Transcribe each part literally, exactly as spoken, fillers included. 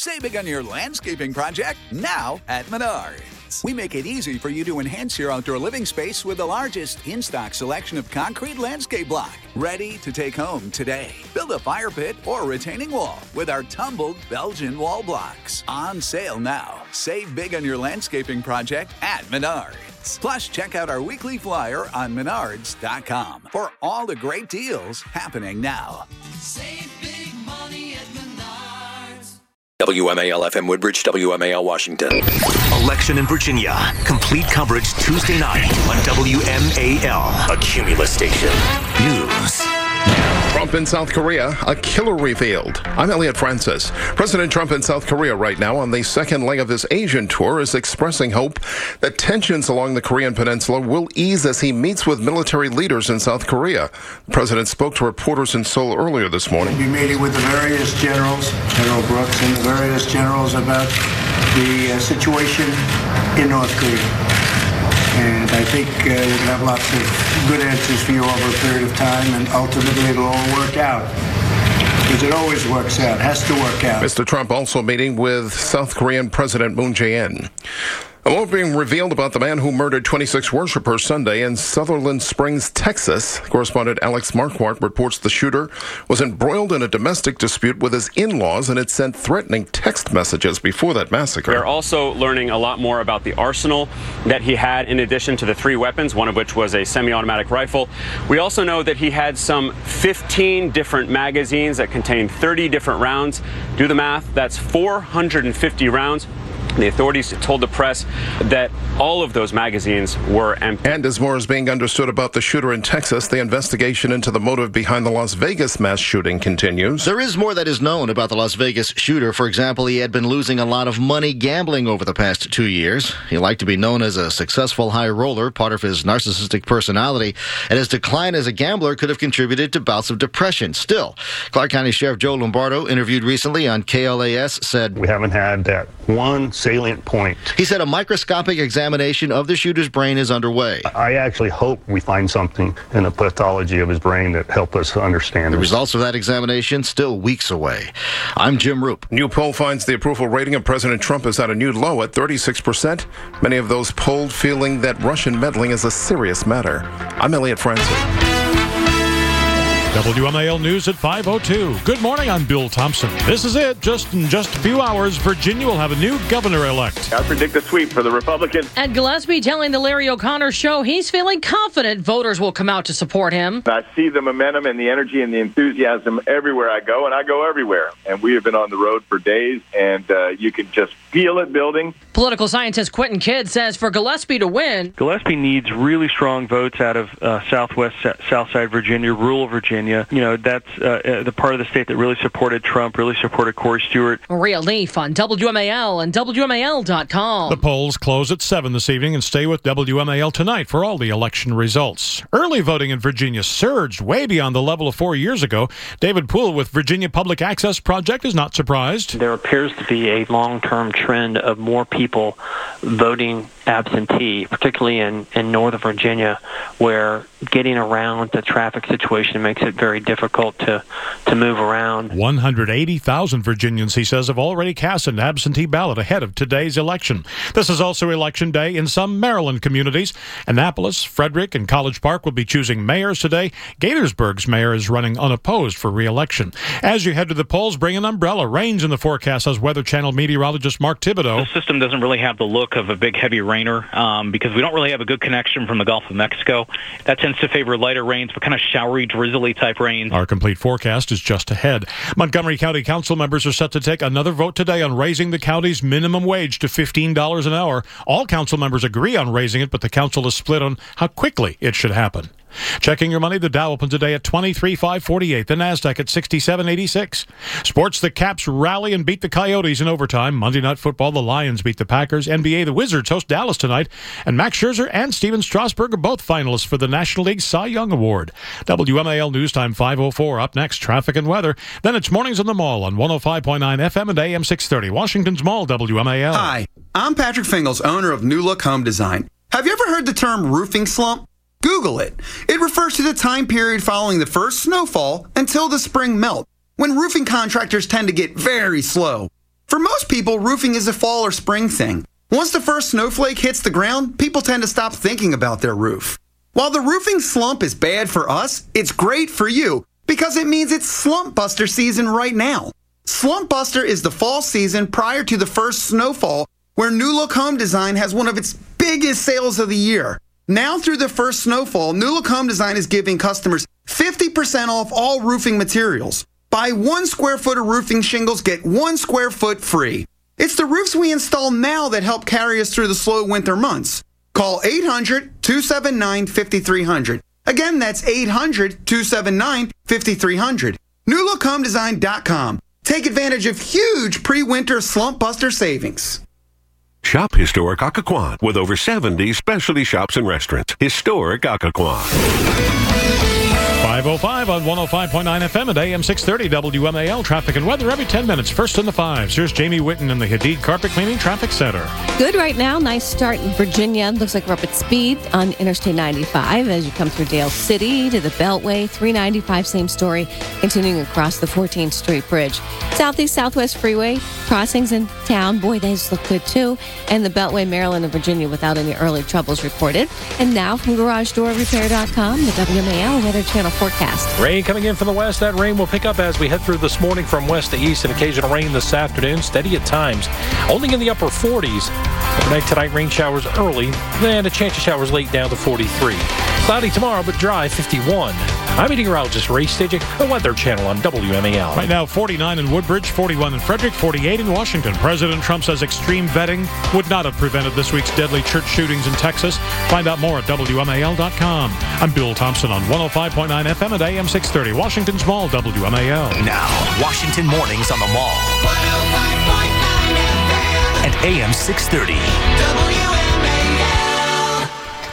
Save big on your landscaping project now at Menards. We make it easy for you to enhance your outdoor living space with the largest in-stock selection of concrete landscape block. Ready to take home today. Build a fire pit or retaining wall with our tumbled Belgian wall blocks. On sale now. Save big on your landscaping project at Menards. Plus, check out our weekly flyer on menards dot com for all the great deals happening now. Save big money at Menards. W M A L F M Woodbridge, W M A L Washington. Election in Virginia. Complete coverage Tuesday night on W M A L, a Cumulus station. News. Trump in South Korea, a killer revealed. I'm Elliot Francis. President Trump in South Korea right now on the second leg of his Asian tour is expressing hope that tensions along the Korean peninsula will ease as he meets with military leaders in South Korea. The president spoke to reporters in Seoul earlier this morning. We'll be meeting with the various generals, General Brooks and the various generals about the uh, situation in North Korea. And I think uh, we're going to have lots of good answers for you over a period of time, and ultimately it'll all work out. Because it always works out, has to work out. Mister Trump also meeting with South Korean President Moon Jae-in. A lot being revealed about the man who murdered twenty-six worshipers Sunday in Sutherland Springs, Texas. Correspondent Alex Marquardt reports the shooter was embroiled in a domestic dispute with his in-laws and had sent threatening text messages before that massacre. We're also learning a lot more about the arsenal that he had in addition to the three weapons, one of which was a semi-automatic rifle. We also know that he had some fifteen different magazines that contained thirty different rounds. Do the math, that's four hundred fifty rounds. The authorities told the press that all of those magazines were empty. And as more is being understood about the shooter in Texas, the investigation into the motive behind the Las Vegas mass shooting continues. There is more that is known about the Las Vegas shooter. For example, he had been losing a lot of money gambling over the past two years. He liked to be known as a successful high roller, part of his narcissistic personality, and his decline as a gambler could have contributed to bouts of depression. Still, Clark County Sheriff Joe Lombardo, interviewed recently on K L A S, said, "We haven't had that one salient point." He said a microscopic examination of the shooter's brain is underway. I actually hope we find something in the pathology of his brain that help us understand the this. results of that examination still weeks away. I'm Jim Roop. New poll finds the approval rating of President Trump is at a new low at thirty-six percent. Many of those polled feeling that Russian meddling is a serious matter. I'm Elliot Francis. W M A L News at five oh two. Good morning, I'm Bill Thompson. This is it. Just in just a few hours, Virginia will have a new governor-elect. I predict a sweep for the Republicans. Ed Gillespie telling the Larry O'Connor Show he's feeling confident voters will come out to support him. I see the momentum and the energy and the enthusiasm everywhere I go, and I go everywhere. And we have been on the road for days, and uh, you can just feel it building. Political scientist Quentin Kidd says for Gillespie to win, Gillespie needs really strong votes out of uh, southwest, southside Virginia, rural Virginia. You know, that's uh, the part of the state that really supported Trump, really supported Corey Stewart. Maria Leaf on W M A L and W M A L dot com. The polls close at seven this evening, and stay with W M A L tonight for all the election results. Early voting in Virginia surged way beyond the level of four years ago. David Poole with Virginia Public Access Project is not surprised. There appears to be a long-term trend of more people voting absentee, particularly in, in Northern Virginia, where getting around the traffic situation makes it very difficult to, to move around. one hundred eighty thousand Virginians, he says, have already cast an absentee ballot ahead of today's election. This is also Election Day in some Maryland communities. Annapolis, Frederick, and College Park will be choosing mayors today. Gaithersburg's mayor is running unopposed for re-election. As you head to the polls, bring an umbrella. Rains in the forecast, says Weather Channel meteorologist Mark Thibodeau. The system doesn't really have the look of a big, heavy rainer um, because we don't really have a good connection from the Gulf of Mexico. That tends to favor lighter rains, but kind of showery, drizzly type rains. Our complete forecast is just ahead. Montgomery County Council members are set to take another vote today on raising the county's minimum wage to fifteen dollars an hour. All council members agree on raising it, but the council is split on how quickly it should happen. Checking your money, the Dow opened today at twenty-three thousand five hundred forty-eight. The Nasdaq at sixty-seven eighty-six. Sports, the Caps rally and beat the Coyotes in overtime. Monday Night Football, the Lions beat the Packers. N B A, the Wizards host Dallas tonight. And Max Scherzer and Steven Strasburg are both finalists for the National League Cy Young Award. W M A L News Time five oh four. Up next, traffic and weather. Then it's Mornings on the Mall on one oh five point nine F M and A M six thirty. Washington's Mall, W M A L. Hi, I'm Patrick Fingles, owner of New Look Home Design. Have you ever heard the term roofing slump? Google it. It refers to the time period following the first snowfall until the spring melt, when roofing contractors tend to get very slow. For most people, roofing is a fall or spring thing. Once the first snowflake hits the ground, people tend to stop thinking about their roof. While the roofing slump is bad for us, it's great for you because it means it's Slump Buster season right now. Slump Buster is the fall season prior to the first snowfall, where New Look Home Design has one of its biggest sales of the year. Now through the first snowfall, New Look Home Design is giving customers fifty percent off all roofing materials. Buy one square foot of roofing shingles, get one square foot free. It's the roofs we install now that help carry us through the slow winter months. Call eight hundred, two seven nine, five three zero zero. Again, that's eight hundred, two seven nine, five three zero zero. new look home design dot com. Take advantage of huge pre-winter slump buster savings. Shop Historic Occoquan with over seventy specialty shops and restaurants. Historic Occoquan. five oh five on one oh five point nine F M at A M six thirty W M A L. Traffic and weather every ten minutes. First in the fives. Here's Jamie Whitten in the Hadid Carpet Cleaning Traffic Center. Good right now. Nice start in Virginia. Looks like we're up at speed on Interstate ninety-five as you come through Dale City to the Beltway. three ninety-five, same story, continuing across the fourteenth Street Bridge. Southeast Southwest Freeway crossings in town. Boy, these look good too. And the Beltway, Maryland and Virginia without any early troubles reported. And now from Garage Door Repair dot com, the W M A L Weather Channel forecast. Rain coming in from the west. That rain will pick up as we head through this morning from west to east, and occasional rain this afternoon. Steady at times. Only in the upper forties. Overnight tonight, rain showers early, then a chance of showers late down to forty-three. Cloudy tomorrow, but dry, fifty-one. I'm meteorologist Ray Stidgick, the Weather Channel on W M A L. Right now, forty-nine in Woodbridge, forty-one in Frederick, forty-eight in Washington. President Trump says extreme vetting would not have prevented this week's deadly church shootings in Texas. Find out more at W M A L dot com. I'm Bill Thompson on one oh five point nine F M at A M six thirty. Washington's Mall, W M A L. Now, Washington Mornings on the Mall. one oh five point nine F M. At A M six thirty. W M A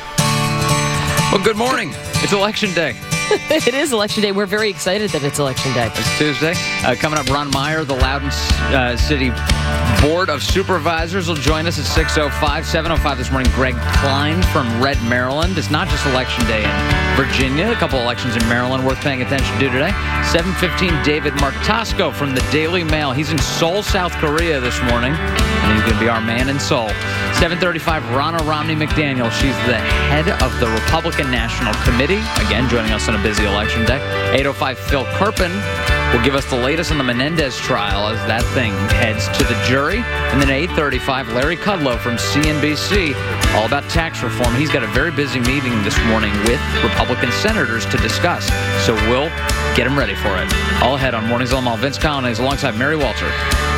L. Well, good morning. It's Election Day. It is Election Day. We're very excited that it's Election Day. It's Tuesday. Uh, coming up, Ron Meyer, the Loudoun uh, City Board of Supervisors, will join us at six oh five. seven oh five this morning, Greg Klein from Red, Maryland. It's not just Election Day in Virginia. A couple elections in Maryland worth paying attention to today. seven fifteen, David Marktosko from the Daily Mail. He's in Seoul, South Korea this morning, and he's going to be our man in Seoul. seven thirty-five, Ronna Romney McDaniel. She's the head of the Republican National Committee. Again, joining us on a busy election day. eight oh five, Phil Kerpen will give us the latest on the Menendez trial as that thing heads to the jury. And then at eight thirty-five, Larry Kudlow from C N B C, all about tax reform. He's got a very busy meeting this morning with Republican senators to discuss. So we'll get him ready for it. All ahead on Mornings on the Mall. Vince Collins alongside Mary Walter.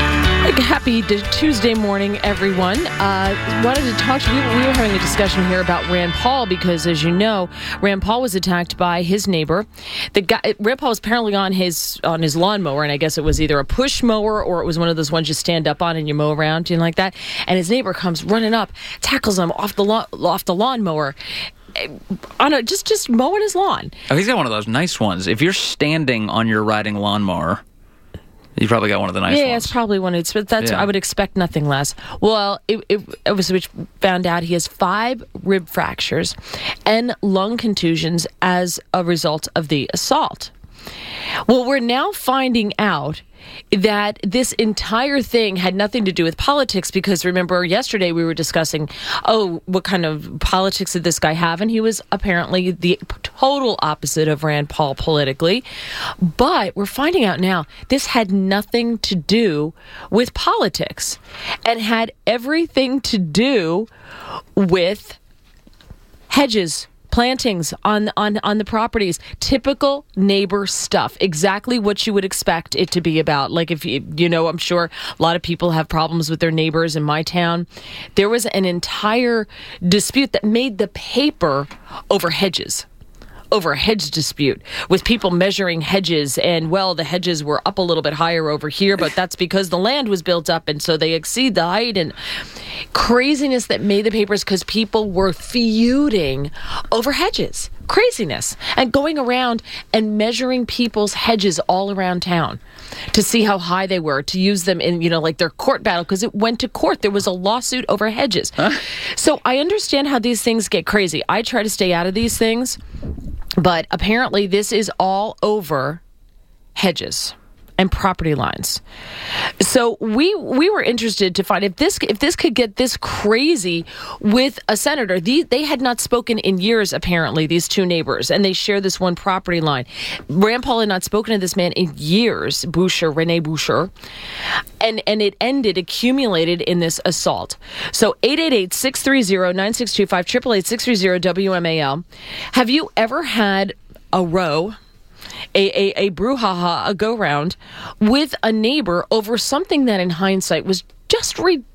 Happy Tuesday morning, everyone. Uh, wanted to talk to you. We were having a discussion here about Rand Paul because, as you know, Rand Paul was attacked by his neighbor. The guy, Rand Paul was apparently on his on his lawnmower, and I guess it was either a push mower or it was one of those ones you stand up on and you mow around, you know, like that. And his neighbor comes running up, tackles him off the lawn, off the lawnmower. On a just just mowing his lawn. Oh, he's got one of those nice ones. If you're standing on your riding lawnmower, you probably got one of the nice yeah, ones. Yeah, it's probably one. It's, but that's Yeah. I would expect nothing less. Well, it, it, it was which found out he has five rib fractures and lung contusions as a result of the assault. Well, we're now finding out that this entire thing had nothing to do with politics because, remember, yesterday we were discussing, oh, what kind of politics did this guy have? And he was apparently the total opposite of Rand Paul politically. But we're finding out now this had nothing to do with politics and had everything to do with hedges, plantings on on on the properties. Typical neighbor stuff. Exactly what you would expect it to be about. Like, if you, you know, I'm sure a lot of people have problems with their neighbors in my town. There was an entire dispute that made the paper over hedges. Over a hedge dispute with people measuring hedges, and well, the hedges were up a little bit higher over here, but that's because the land was built up and so they exceed the height, and craziness that made the papers because people were feuding over hedges. Craziness. And going around and measuring people's hedges all around town to see how high they were, to use them in, you know, like their court battle, because it went to court. There was a lawsuit over hedges. Huh? So I understand how these things get crazy. I try to stay out of these things. But apparently this is all over hedges and property lines. So we we were interested to find if this if this could get this crazy with a senator. These, they had not spoken in years, apparently, these two neighbors, and they share this one property line. Rand Paul had not spoken to this man in years, Boucher, Rene Boucher, and, and it ended, accumulated in this assault. So eight eight eight, six three zero, nine six two five, eight eight eight, six three zero, W M A L. Have you ever had a row, a, a, a brouhaha, a go-round with a neighbor over something that in hindsight was just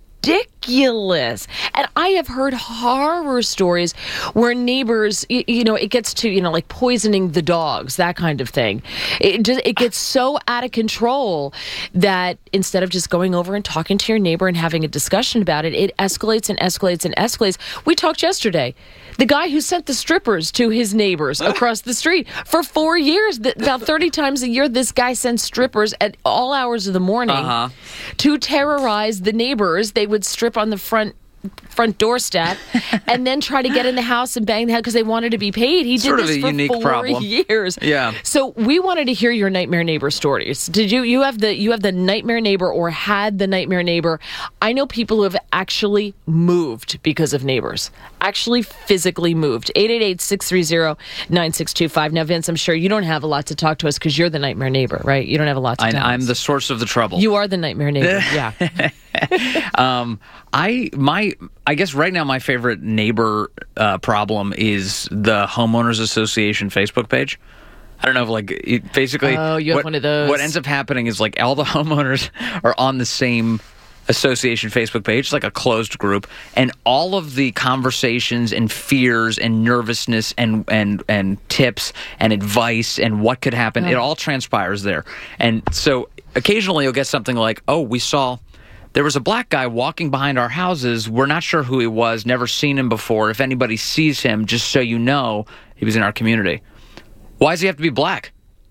ridiculous? And I have heard horror stories where neighbors, you, you know, it gets to, you know, like poisoning the dogs, that kind of thing. It just, it gets so out of control that instead of just going over and talking to your neighbor and having a discussion about it, it escalates and escalates and escalates. We talked yesterday. The guy who sent the strippers to his neighbors across the street for four years, th- about thirty times a year, this guy sent strippers at all hours of the morning Uh-huh. to terrorize the neighbors. They would strip on the front front doorstep and then try to get in the house and bang the head because they wanted to be paid. He Sort did of this a for unique four problem. years. Yeah. So we wanted to hear your nightmare neighbor stories. Did you you have the you have the nightmare neighbor or had the nightmare neighbor? I know people who have actually moved because of neighbors. Actually physically moved. eight eight eight, six three zero, nine six two five. Now, Vince, I'm sure you don't have a lot to talk to us because you're the nightmare neighbor, right? You don't have a lot to I, tell I'm us. the source of the trouble. You are the nightmare neighbor, yeah. um, I my I guess right now my favorite neighbor uh, problem is the homeowners association Facebook page. I don't know if like it, basically. Oh, you have what, one of those. What ends up happening is like all the homeowners are on the same association Facebook page. It's like a closed group, and all of the conversations and fears and nervousness and and and tips and advice and what could happen, Oh. it all transpires there. And so occasionally you'll get something like, "Oh, we saw." There was a black guy walking behind our houses. We're not sure who he was, never seen him before. If anybody sees him, just so you know, he was in our community. Why does he have to be black?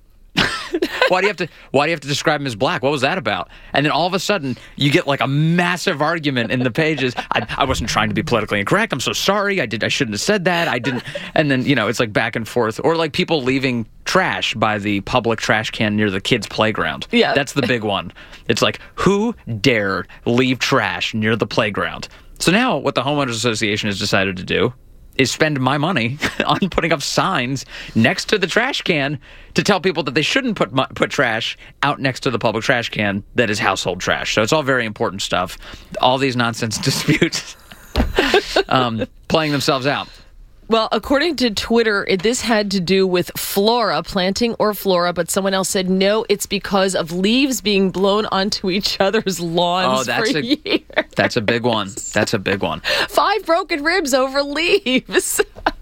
Why do you have to why do you have to describe him as black? What was that about? And then all of a sudden you get like a massive argument in the pages. I, I wasn't trying to be politically incorrect. I'm so sorry. I did I shouldn't have said that. I didn't. And then, you know, it's like back and forth. Or like people leaving trash by the public trash can near the kids' playground. Yeah. That's the big one. It's like, who dared leave trash near the playground? So now what the homeowners association has decided to do is spend my money on putting up signs next to the trash can to tell people that they shouldn't put mu- put trash out next to the public trash can that is household trash. So it's all very important stuff. All these nonsense disputes um, playing themselves out. Well, according to Twitter, it, this had to do with flora, planting or flora, but someone else said no, it's because of leaves being blown onto each other's lawns Oh, that's for a years. that's a big one. That's a big one. Five broken ribs over leaves.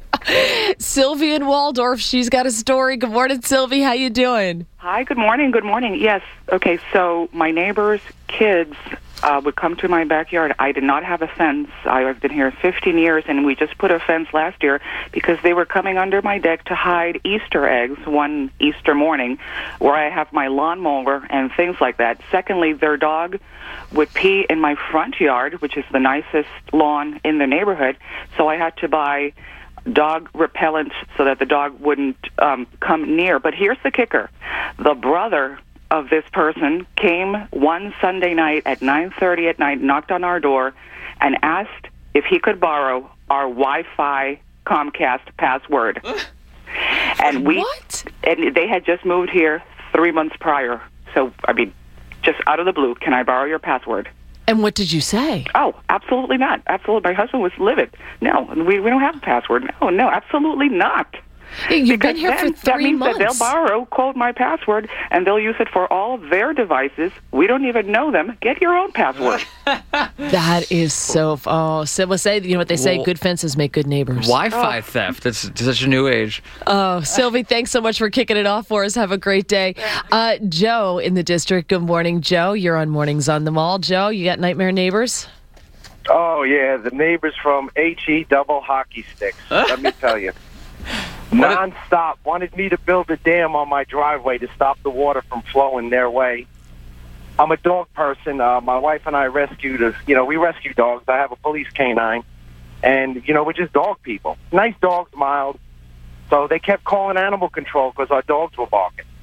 Sylvie in Waldorf, she's got a story. Good morning, Sylvie. How you doing? Hi, good morning. Good morning. Yes. Okay, so my neighbor's kids uh, would come to my backyard. I did not have a fence. I've been here fifteen years, and we just put a fence last year because they were coming under my deck to hide Easter eggs one Easter morning where I have my lawnmower and things like that. Secondly, their dog would pee in my front yard, which is the nicest lawn in the neighborhood, so I had to buy dog repellent so that the dog wouldn't um, come near. But here's the kicker. The brother of this person came one Sunday night at nine thirty at night, knocked on our door, and asked if he could borrow our Wi-Fi Comcast password. And we, what? And they had just moved here three months prior. So, I mean, just out of the blue, can I borrow your password? And what did you say? Oh, absolutely not. Absolutely. My husband was livid. No, we we don't have a password. No, no, absolutely not. You've because been here then, for that three means months. that they'll borrow, quote, my password, and they'll use it for all of their devices. We don't even know them. Get your own password. That is so. Oh, so we'll say, you know what they say: Well, good fences make good neighbors. Wi-Fi theft. That's such a new age. Oh, Sylvie, thanks so much for kicking it off for us. Have a great day. Uh, Joe in the district. Good morning, Joe. You're on Mornings on the Mall. Joe, you got nightmare neighbors? Oh, yeah, the neighbors from H E double hockey sticks. Let me tell you. Non-stop. Wanted me to build a dam on my driveway to stop the water from flowing their way. I'm a dog person. Uh, my wife and I rescued, a, you know, we rescue dogs. I have a police canine. And, you know, we're just dog people. Nice dogs, mild. So they kept calling animal control because our dogs were barking.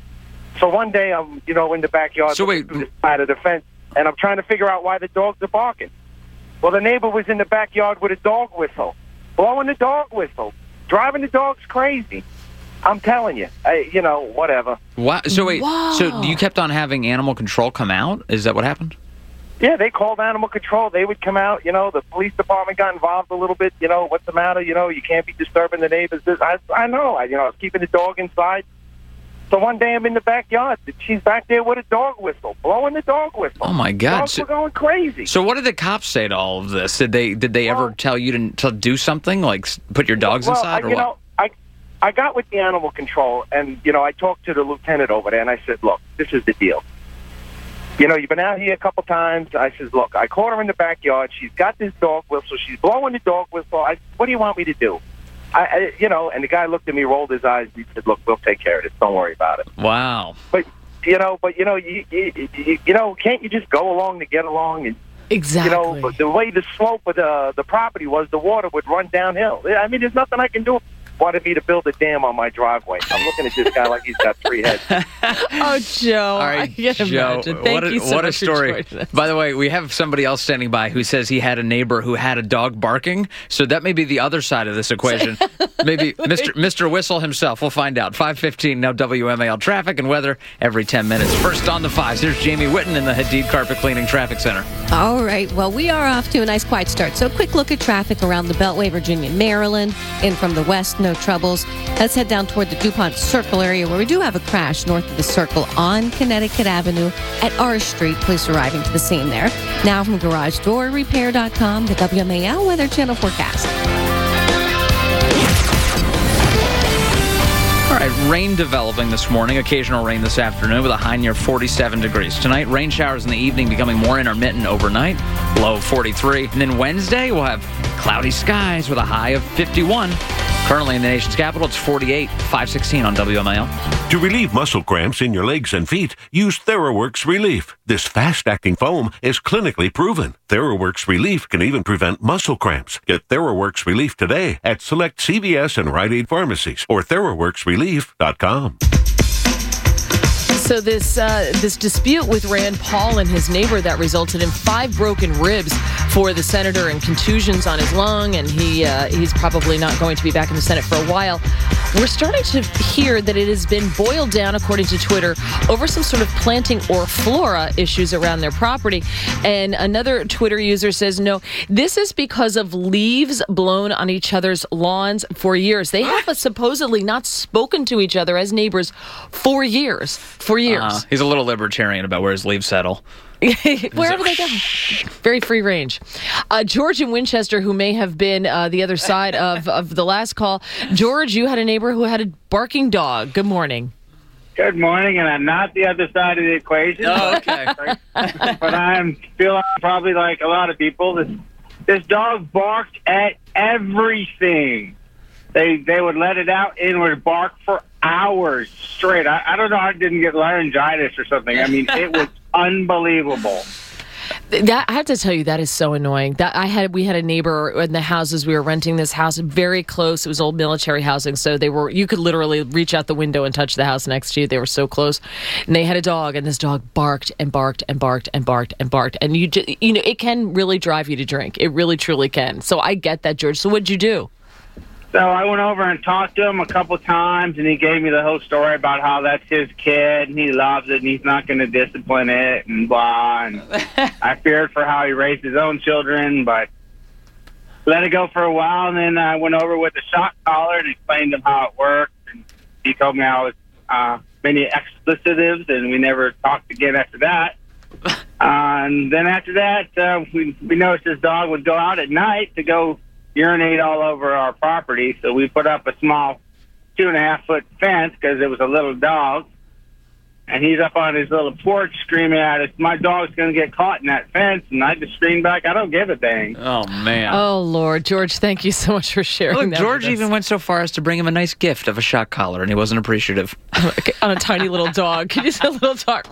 So one day I'm, you know, in the backyard So looking wait- through the side of the fence, and I'm trying to figure out why the dogs are barking. Well, the neighbor was in the backyard with a dog whistle, blowing the dog whistle, driving the dogs crazy. I'm telling you, I, you know, whatever. Wow. So wait, Wow. so you kept on having animal control come out? Is that what happened? Yeah, they called animal control. They would come out. You know, the police department got involved a little bit. You know, what's the matter? You know, you can't be disturbing the neighbors. I, I know. I, you know, I was keeping the dog inside. So one day I'm in the backyard. She's back there with a dog whistle, blowing the dog whistle. Oh my God! Dogs So, were going crazy. so what did the cops say to all of this? Did they did they ever tell you to, to do something like s- put your dogs well, inside I, or you what? know, I I got with the animal control, and you know, I talked to the lieutenant over there, and I said, "Look, this is the deal. You know, you've been out here a couple times." I said, "Look, I caught her in the backyard. She's got this dog whistle. She's blowing the dog whistle. I, what do you want me to do?" I, I, you know, and the guy looked at me, rolled his eyes, and he said, "Look, we'll take care of this. Don't worry about it." Wow. But you know, but you know, you, you, you, you know, can't you just go along to get along? And Exactly. you know, but the way the slope of the the property was, the water would run downhill. I mean, there's nothing I can do. Wanted me to build a dam on my driveway. I'm looking at this guy like he's got three heads. Oh, Joe. All I right, can Joe. imagine. Thank what a, you so what a much for story. joining us. By the way, we have somebody else standing by who says he had a neighbor who had a dog barking. So that may be the other side of this equation. Maybe Mister Mister Whistle himself. We'll find out. five fifteen now W M A L traffic and weather every ten minutes. First on the fives, here's Jamie Whitten in the Hadid Carpet Cleaning Traffic Center. All right. Well, we are off to a nice quiet start. So, quick look at traffic around the Beltway, Virginia, Maryland. In from the west, no troubles. Let's head down toward the DuPont Circle area where we do have a crash north of the Circle on Connecticut Avenue at R Street. Police arriving to the scene there. Now from garage door repair dot com, the W M A L Weather Channel forecast. All right, rain developing this morning, occasional rain this afternoon with a high near forty-seven degrees. Tonight, rain showers in the evening becoming more intermittent overnight, low forty-three. And then Wednesday, we'll have cloudy skies with a high of fifty-one. Currently in the nation's capital, it's forty-eight, five sixteen on W M A L. To relieve muscle cramps in your legs and feet, use TheraWorks Relief. This fast-acting foam is clinically proven. TheraWorks Relief can even prevent muscle cramps. Get TheraWorks Relief today at select C V S and Rite Aid pharmacies or theraworks relief dot com. So this uh, this dispute with Rand Paul and his neighbor that resulted in five broken ribs for the senator and contusions on his lung, and he uh, he's probably not going to be back in the Senate for a while. We're starting to hear that it has been boiled down, according to Twitter, over some sort of planting or flora issues around their property. And another Twitter user says, no, this is because of leaves blown on each other's lawns for years. They have supposedly not spoken to each other as neighbors for years. For years. Uh, he's a little libertarian about where his leaves settle. Wherever they go. Very free range. Uh, George in Winchester, who may have been uh, the other side of, of the last call. George, you had a neighbor who had a barking dog. Good morning. Good morning, and I'm not the other side of the equation. Oh, okay. But I'm feel probably like a lot of people. This this dog barked at everything. They they would let it out and would bark for hours straight. I, I don't know. I didn't get laryngitis or something. I mean, it was unbelievable. That I have to tell you, that is so annoying. That I had, we had a neighbor in the houses we were renting. This house very close. It was old military housing, so they were. You could literally reach out the window and touch the house next to you. They were so close, and they had a dog, and this dog barked and barked and barked and barked and barked, and you just, you know, it can really drive you to drink. It really truly can. So I get that, George. So what'd you do? So I went over and talked to him a couple times, and he gave me the whole story about how that's his kid, and he loves it, and he's not going to discipline it, and blah. And I feared for how he raised his own children, but let it go for a while, and then I went over with a shock collar and explained to him how it worked, and he told me how it's uh, many explicitives, and we never talked again after that. Uh, and then after that, uh, we, we noticed this dog would go out at night to go urinate all over our property, so we put up a small two and a half foot fence because it was a little dog, and he's up on his little porch screaming at us, my dog's going to get caught in that fence, and I just screamed back, I don't give a dang. Oh, man. Oh, Lord. George, thank you so much for sharing Look, that. George with us. even went so far as to bring him a nice gift of a shock collar, and he wasn't appreciative. On a tiny little dog. Can you say a little dog?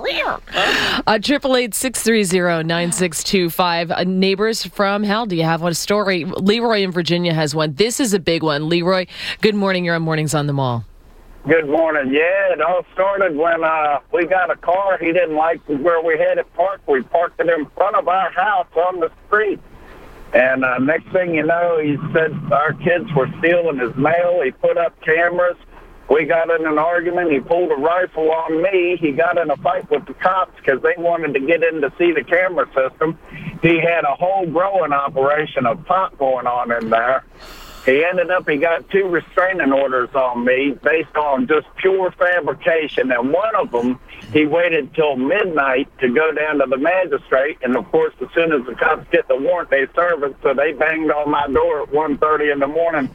Uh, triple eight six three zero nine six two five. Uh, neighbors from hell, do you have one story? Leroy in Virginia has one. This is a big one. Leroy, good morning. You're on Mornings on the Mall. Good morning. Yeah, it all started when uh, we got a car. He didn't like where we had it parked. We parked it in front of our house on the street. And uh, next thing you know, he said our kids were stealing his mail. He put up cameras. We got in an argument. He pulled a rifle on me. He got in a fight with the cops because they wanted to get in to see the camera system. He had a whole growing operation of pot going on in there. He ended up, he got two restraining orders on me based on just pure fabrication. And one of them, he waited till midnight to go down to the magistrate. And, of course, as soon as the cops get the warrant, they serve it. So they banged on my door at one thirty in the morning.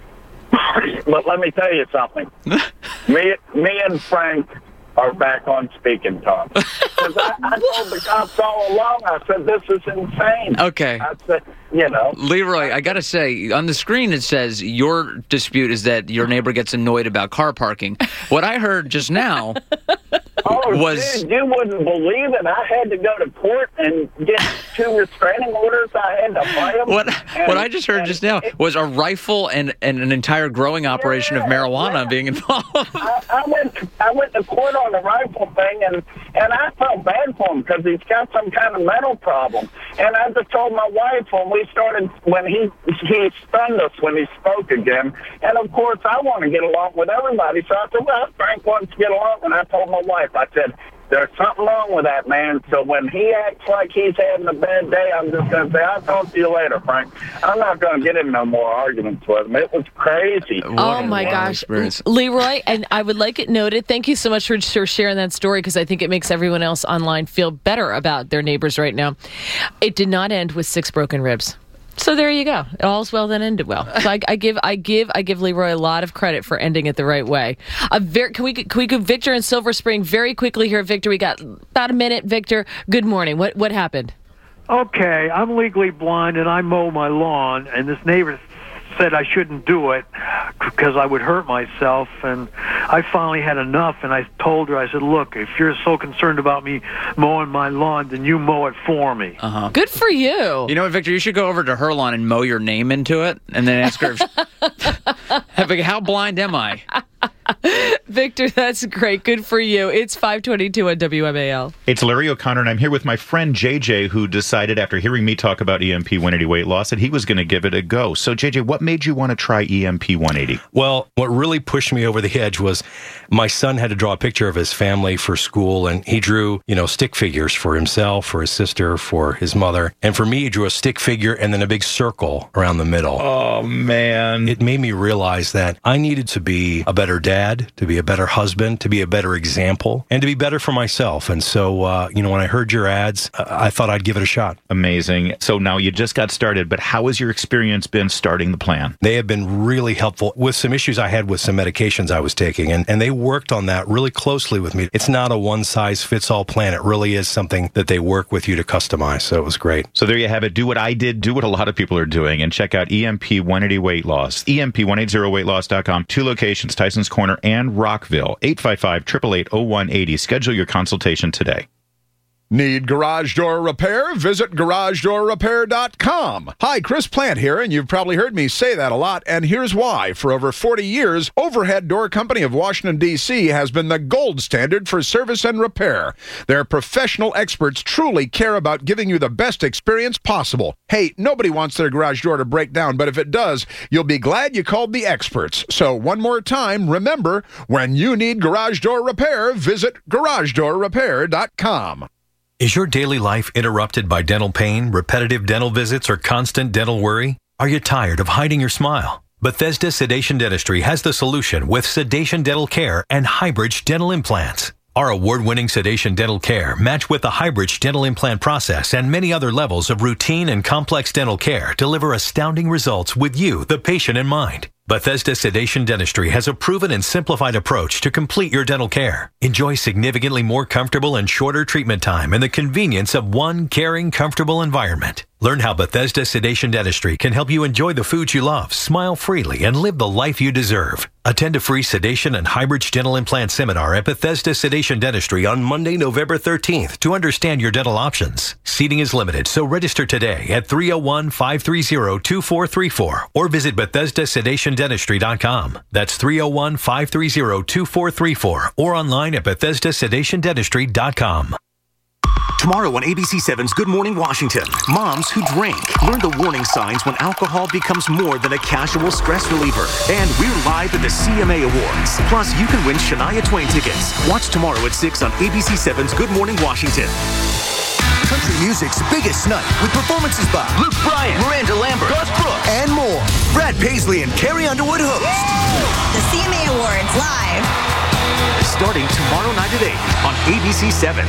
But let me tell you something. me, me and Frank are back on speaking terms. Because I, I told the cops all along, I said, this is insane. Okay. I said, you know. Leroy, I got to say, on the screen it says your dispute is that your neighbor gets annoyed about car parking. What I heard just now oh, was... Dude, you wouldn't believe it. I had to go to court and get two restraining orders. I had to fight them. What, and, what I just heard just now it, was a rifle and, and an entire growing operation yeah, of marijuana yeah. being involved. I, I, went, I went to court on the rifle thing, and, and I felt bad for him because he's got some kind of mental problem. And I just told my wife when we started, when he he stunned us when he spoke again. And, of course, I want to get along with everybody. So I said, well, Frank wants to get along. And I told my wife, I said, there's something wrong with that man. So when he acts like he's having a bad day, I'm just going to say, I'll talk to you later, Frank. I'm not going to get in no more arguments with him. It was crazy. Oh, my gosh. Experience. Leroy, and I would like it noted, thank you so much for, for sharing that story because I think it makes everyone else online feel better about their neighbors right now. It did not end with six broken ribs. So there you go. All's well that ended well. So I, I give, I give, I give Leroy a lot of credit for ending it the right way. Uh, very, can we, can we go Victor in Silver Spring very quickly here, Victor? We got about a minute. Victor, good morning. What, what happened? Okay, I'm legally blind and I mow my lawn, and this neighbor said I shouldn't do it because I would hurt myself, and I finally had enough, and I told her, I said, look, if you're so concerned about me mowing my lawn, then you mow it for me. Uh-huh. Good for you. You know what, Victor? You should go over to her lawn and mow your name into it, and then ask her, if, how blind am I? Victor, that's great. Good for you. It's five twenty-two on W M A L. It's Larry O'Connor, and I'm here with my friend J J, who decided after hearing me talk about E M P one eighty weight loss that he was going to give it a go. So, J J, what made you want to try E M P one eighty? Well, what really pushed me over the edge was my son had to draw a picture of his family for school, and he drew, you know, stick figures for himself, for his sister, for his mother. And for me, he drew a stick figure and then a big circle around the middle. Oh, man. It made me realize that I needed to be a better dad, to be a better husband, to be a better example, and to be better for myself. And so, uh, you know, when I heard your ads, uh, I thought I'd give it a shot. Amazing. So now you just got started, but how has your experience been starting the plan? They have been really helpful with some issues I had with some medications I was taking, and, and they worked on that really closely with me. It's not a one-size-fits-all plan. It really is something that they work with you to customize, so it was great. So there you have it. Do what I did, do what a lot of people are doing, and check out E M P one eighty Weight Loss. E M P one eighty weight loss dot com. Two locations, Tyson's Corner and Rockville. eight five five, eight eight eight, oh one eight oh. Schedule your consultation today. Need garage door repair? Visit garage door repair dot com. Hi, Chris Plant here, and you've probably heard me say that a lot, and here's why. For over forty years, Overhead Door Company of Washington, D C has been the gold standard for service and repair. Their professional experts truly care about giving you the best experience possible. Hey, nobody wants their garage door to break down, but if it does, you'll be glad you called the experts. So one more time, remember, when you need garage door repair, visit garage door repair dot com. Is your daily life interrupted by dental pain, repetitive dental visits, or constant dental worry? Are you tired of hiding your smile? Bethesda Sedation Dentistry has the solution with Sedation Dental Care and Highbridge Dental Implants. Our award-winning Sedation Dental Care, matched with the Highbridge Dental Implant process and many other levels of routine and complex dental care, deliver astounding results with you, the patient, in mind. Bethesda Sedation Dentistry has a proven and simplified approach to complete your dental care. Enjoy significantly more comfortable and shorter treatment time and the convenience of one caring, comfortable environment. Learn how Bethesda Sedation Dentistry can help you enjoy the foods you love, smile freely, and live the life you deserve. Attend a free sedation and Highbridge dental implant seminar at Bethesda Sedation Dentistry on Monday, November thirteenth to understand your dental options. Seating is limited, so register today at three oh one, five three zero, two four three four or visit Bethesda Sedation Dentistry dot com. That's three oh one, five three zero, two four three four or online at Bethesda Sedation Dentistry dot com. Tomorrow on A B C seven's Good Morning Washington, moms who drink learn the warning signs when alcohol becomes more than a casual stress reliever. And we're live at the C M A Awards. Plus, you can win Shania Twain tickets. Watch tomorrow at six on A B C seven's Good Morning Washington. Country music's biggest night with performances by Luke Bryan, Miranda Lambert, Garth Brooks, and more. Brad Paisley and Carrie Underwood host. The C M A Awards live. Starting tomorrow night at eight on A B C seven.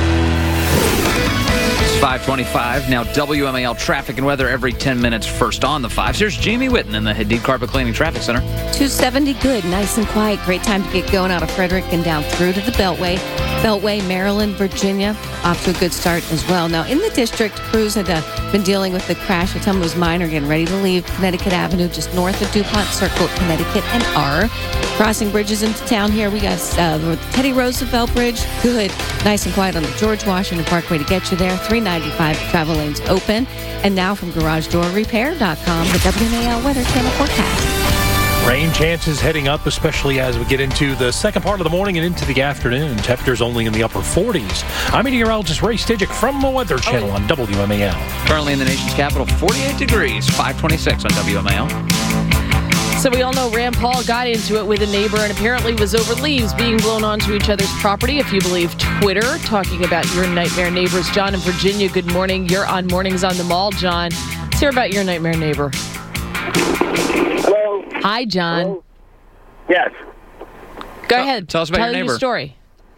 It's five twenty-five. Now W M A L traffic and weather every ten minutes. First on the fives. Here's Jamie Whitten in the Hadid Carpet Cleaning Traffic Center. two seventy good, nice and quiet. Great time to get going out of Frederick and down through to the Beltway. Beltway, Maryland, Virginia, off to a good start as well. Now, in the district, crews had uh, been dealing with the crash. I tell them it was minor, getting ready to leave Connecticut Avenue, just north of DuPont Circle, Connecticut and R. Crossing bridges into town here, we got uh, the Teddy Roosevelt Bridge, good, nice and quiet on the George Washington Parkway to get you there. three ninety-five travel lanes open. And now from Garage Door Repair dot com, the W M A L Weather Channel forecast. Rain chances heading up, especially as we get into the second part of the morning and into the afternoon. Temperatures only in the upper forties. I'm meteorologist Ray Stijic from the Weather Channel on W M A L. Currently in the nation's capital, forty-eight degrees, five twenty-six on W M A L. So we all know Rand Paul got into it with a neighbor and apparently was over leaves being blown onto each other's property, if you believe Twitter, talking about your nightmare neighbors. John in Virginia, good morning. You're on Mornings on the Mall, John. Let's hear about your nightmare neighbor. Hello. Hi, John. Hello? Yes. Go ahead. Tell us about Tell your neighbor. your story.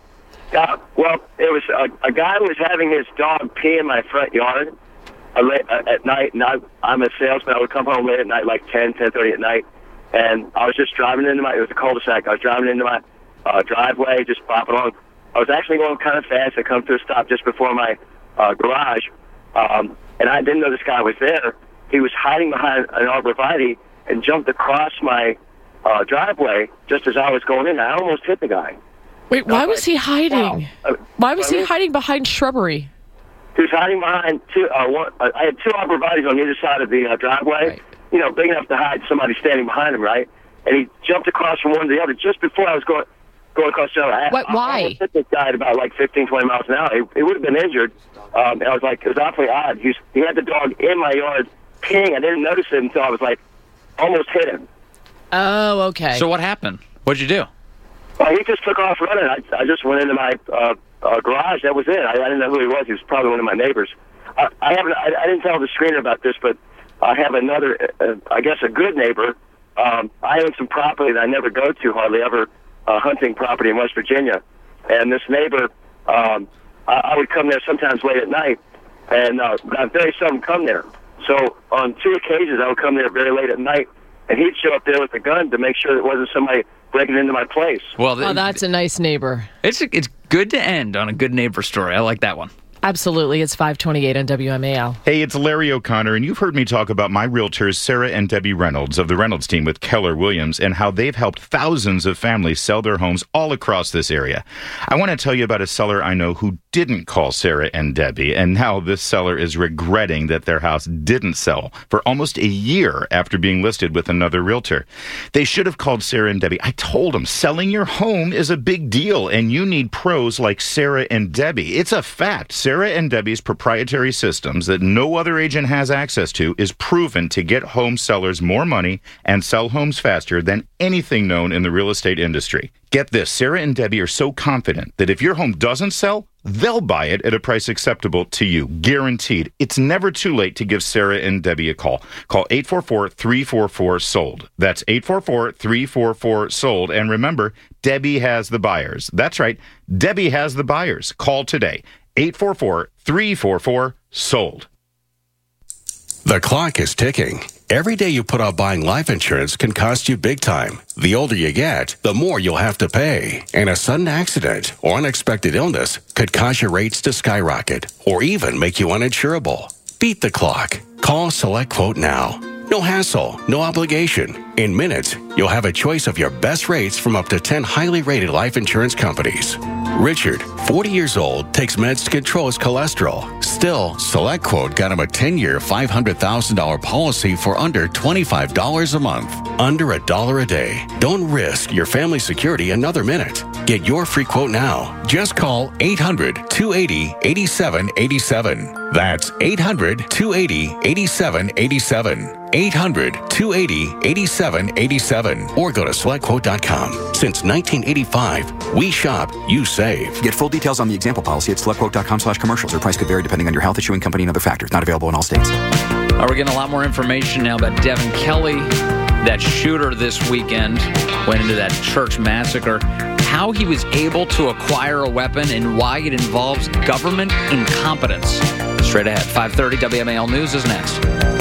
Uh, well, it was a, a guy was having his dog pee in my front yard uh, late, uh, at night, and I, I'm a salesman. I would come home late at night, like ten, ten thirty at night, and I was just driving into my, it was a cul-de-sac. I was driving into my uh, driveway, just bopping along. I was actually going kind of fast. I come to a stop just before my uh, garage, um, and I didn't know this guy was there. He was hiding behind an arborvitae and jumped across my uh, driveway just as I was going in. I almost hit the guy. Wait, why was he hiding? Wow. Why was I he mean, hiding behind shrubbery? He was hiding behind two. Uh, one, uh, I had two arborvitaes on either side of the uh, driveway. Right. You know, big enough to hide somebody standing behind him, right? And he jumped across from one to the other just before I was going going across the other. I, what? Why? I almost hit this guy at about like fifteen, twenty miles an hour. He, he would have been injured. Um, and I was like, it was awfully odd. He, was, he had the dog in my yard peeing. I didn't notice it until I was like, almost hit him. Oh, okay. So what happened? What'd you do? Well, he just took off running. I, I just went into my uh, uh, garage. That was it. I, I didn't know who he was. He was probably one of my neighbors. I, I haven't. I, I didn't tell the screener about this, but I have another. Uh, I guess a good neighbor. Um, I own some property that I never go to hardly ever, uh, hunting property in West Virginia, and this neighbor. Um, I, I would come there sometimes late at night, and uh, I very seldom come there. So on two occasions, I would come there very late at night, and he'd show up there with a gun to make sure there wasn't somebody breaking into my place. Well, oh, that's a nice neighbor. It's it's good to end on a good neighbor story. I like that one. Absolutely. It's five twenty-eight on W M A L. Hey, it's Larry O'Connor, and you've heard me talk about my realtors, Sarah and Debbie Reynolds of the Reynolds team with Keller Williams, and how they've helped thousands of families sell their homes all across this area. I want to tell you about a seller I know who didn't call Sarah and Debbie, and now this seller is regretting that their house didn't sell for almost a year after being listed with another realtor. They should have called Sarah and Debbie. I told them selling your home is a big deal, and you need pros like Sarah and Debbie. It's a fact. Sarah and Debbie's proprietary systems that no other agent has access to is proven to get home sellers more money and sell homes faster than anything known in the real estate industry. Get this, Sarah and Debbie are so confident that if your home doesn't sell, they'll buy it at a price acceptable to you, guaranteed. It's never too late to give Sarah and Debbie a call. Call eight four four, three four four, sold. That's eight four four, three four four, sold. And remember, Debbie has the buyers. That's right, Debbie has the buyers. Call today. eight four four, three four four, sold. The clock is ticking. Every day you put off buying life insurance can cost you big time. The older you get, the more you'll have to pay. And a sudden accident or unexpected illness could cause your rates to skyrocket or even make you uninsurable. Beat the clock. Call SelectQuote now. No hassle, no obligation. In minutes, you'll have a choice of your best rates from up to ten highly rated life insurance companies. Richard, forty years old, takes meds to control his cholesterol. Still, SelectQuote got him a ten-year, five hundred thousand dollars policy for under twenty-five dollars a month. Under a dollar a day. Don't risk your family security another minute. Get your free quote now. Just call eight hundred, two eighty, eighty-seven eighty-seven. That's eight hundred, two eighty, eighty-seven eighty-seven. eight hundred, two eighty, eighty-seven eighty-seven. Or go to select quote dot com. Since nineteen eighty-five, we shop, you save. Get full details on the example policy at select quote dot com slash commercials. Or price could vary depending on your health, issuing company, and other factors. Not available in all states. Uh, we're getting a lot more information now about Devin Kelly. That shooter this weekend went into that church massacre. How he was able to acquire a weapon and why it involves government incompetence. Straight ahead, five thirty W M A L News is next.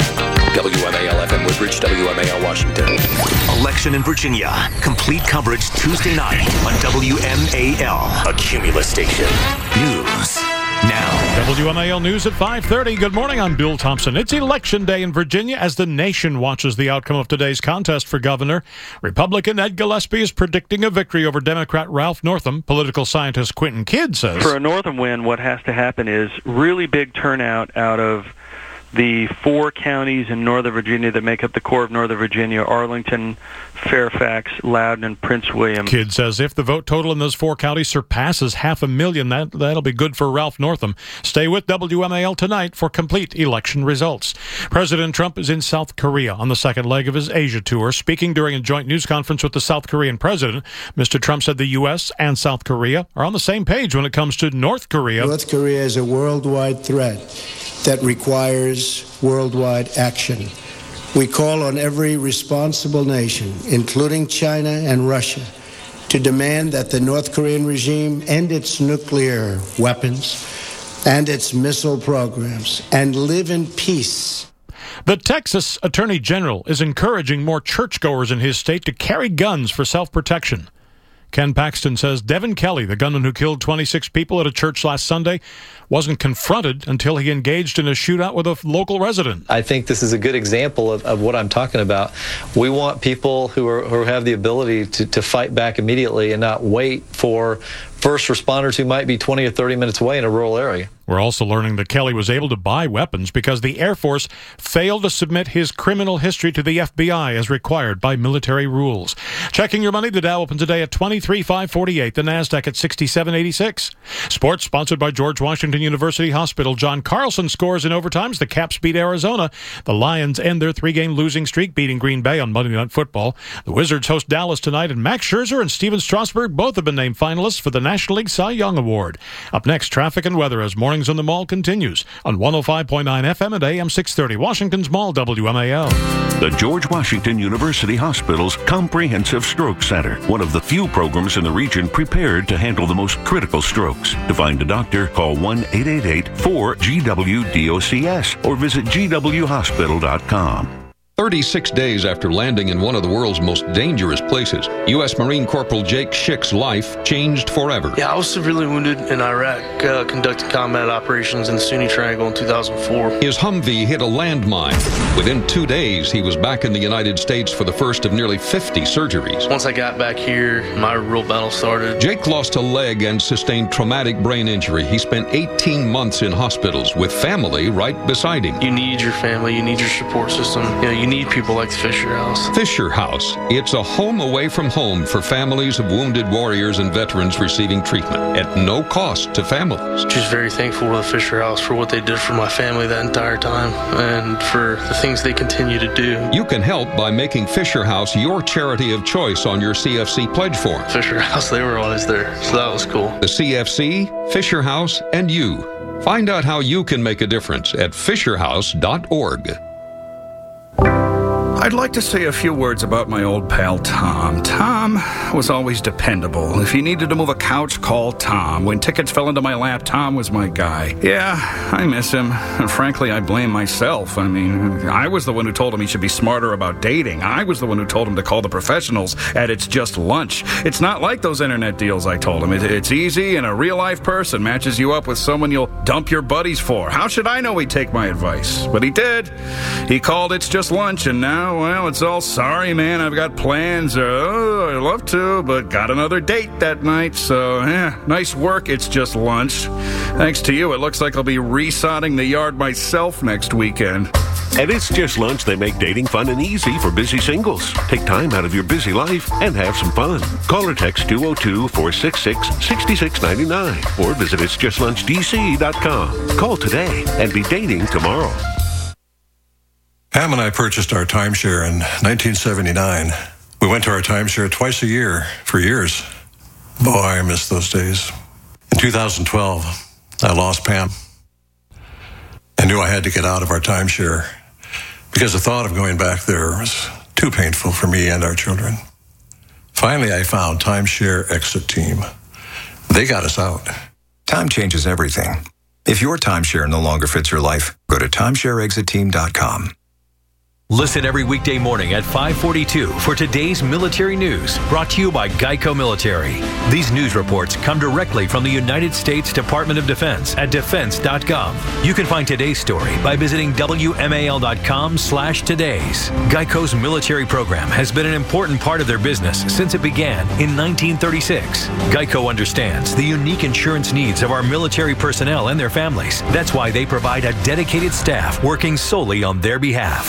W M A L F M Woodbridge, W M A L Washington. Election in Virginia. Complete coverage Tuesday night on W M A L, a Cumulus station. News now. W M A L News at five thirty. Good morning, I'm Bill Thompson. It's Election Day in Virginia as the nation watches the outcome of today's contest for governor. Republican Ed Gillespie is predicting a victory over Democrat Ralph Northam. Political scientist Quentin Kidd says, for a Northam win, what has to happen is really big turnout out of the four counties in Northern Virginia that make up the core of Northern Virginia: Arlington, Fairfax, Loudoun, and Prince William. Kidd says if the vote total in those four counties surpasses half a million, that, that'll be good for Ralph Northam. Stay with W M A L tonight for complete election results. President Trump is in South Korea on the second leg of his Asia tour. Speaking during a joint news conference with the South Korean president, Mister Trump said the U S and South Korea are on the same page when it comes to North Korea. North Korea is a worldwide threat that requires worldwide action. We call on every responsible nation, including China and Russia, to demand that the North Korean regime end its nuclear weapons and its missile programs and live in peace. The Texas Attorney General is encouraging more churchgoers in his state to carry guns for self-protection. Ken Paxton says Devin Kelly, the gunman who killed twenty-six people at a church last Sunday, wasn't confronted until he engaged in a shootout with a local resident. I think this is a good example of, of what I'm talking about. We want people who, are, who have the ability to, to fight back immediately and not wait for first responders who might be twenty or thirty minutes away in a rural area. We're also learning that Kelly was able to buy weapons because the Air Force failed to submit his criminal history to the F B I as required by military rules. Checking your money, the Dow opens today at twenty-three thousand five hundred forty-eight, the NASDAQ at sixty-seven eighty-six. Sports sponsored by George Washington University Hospital. John Carlson scores in overtimes. The Caps beat Arizona. The Lions end their three-game losing streak, beating Green Bay on Monday Night Football. The Wizards host Dallas tonight, and Max Scherzer and Steven Strasburg both have been named finalists for the National League Cy Young Award. Up next, traffic and weather as Mornings on the Mall continues on one oh five point nine F M and A M six thirty. Washington's Mall, W M A L. The George Washington University Hospital's Comprehensive Stroke Center, one of the few programs in the region prepared to handle the most critical strokes. To find a doctor, call one eight eight eight, four, G W, D O C S or visit G W hospital dot com. thirty-six days after landing in one of the world's most dangerous places, U S Marine Corporal Jake Schick's life changed forever. Yeah, I was severely wounded in Iraq, uh, conducting combat operations in the Sunni Triangle in two thousand four. His Humvee hit a landmine. Within two days, he was back in the United States for the first of nearly fifty surgeries. Once I got back here, my real battle started. Jake lost a leg and sustained traumatic brain injury. He spent eighteen months in hospitals with family right beside him. You need your family, you need your support system. You know, you need people like the Fisher House. Fisher House. It's a home away from home for families of wounded warriors and veterans receiving treatment at no cost to families. Just very thankful to the Fisher House for what they did for my family that entire time and for the things they continue to do. You can help by making Fisher House your charity of choice on your C F C pledge form. Fisher House, they were always there, so that was cool. The C F C, Fisher House, and you. Find out how you can make a difference at fisher house dot org. I'd like to say a few words about my old pal Tom. Tom was always dependable. If he needed to move a couch, call Tom. When tickets fell into my lap, Tom was my guy. Yeah, I miss him. And frankly, I blame myself. I mean, I was the one who told him he should be smarter about dating. I was the one who told him to call the professionals at It's Just Lunch. It's not like those internet deals I told him. It, it's easy, and a real-life person matches you up with someone you'll dump your buddies for. How should I know he'd take my advice? But he did. He called It's Just Lunch, and now, well, it's all sorry, man. I've got plans. Or, oh, I'd love to, but got another date that night. So, yeah, nice work. It's Just Lunch. Thanks to you, it looks like I'll be resodding the yard myself next weekend. At It's Just Lunch, they make dating fun and easy for busy singles. Take time out of your busy life and have some fun. Call or text two oh two, four six six, six six nine nine or visit its just lunch d c dot com. Call today and be dating tomorrow. Pam and I purchased our timeshare in nineteen seventy-nine. We went to our timeshare twice a year for years. Boy, I miss those days. In two thousand twelve, I lost Pam. I knew I had to get out of our timeshare because the thought of going back there was too painful for me and our children. Finally, I found Timeshare Exit Team. They got us out. Time changes everything. If your timeshare no longer fits your life, go to timeshare exit team dot com. Listen every weekday morning at five forty-two for today's military news, brought to you by Geico Military. These news reports come directly from the United States Department of Defense at defense dot gov. You can find today's story by visiting W M A L dot com slash today's. Geico's military program has been an important part of their business since it began in nineteen thirty-six. Geico understands the unique insurance needs of our military personnel and their families. That's why they provide a dedicated staff working solely on their behalf.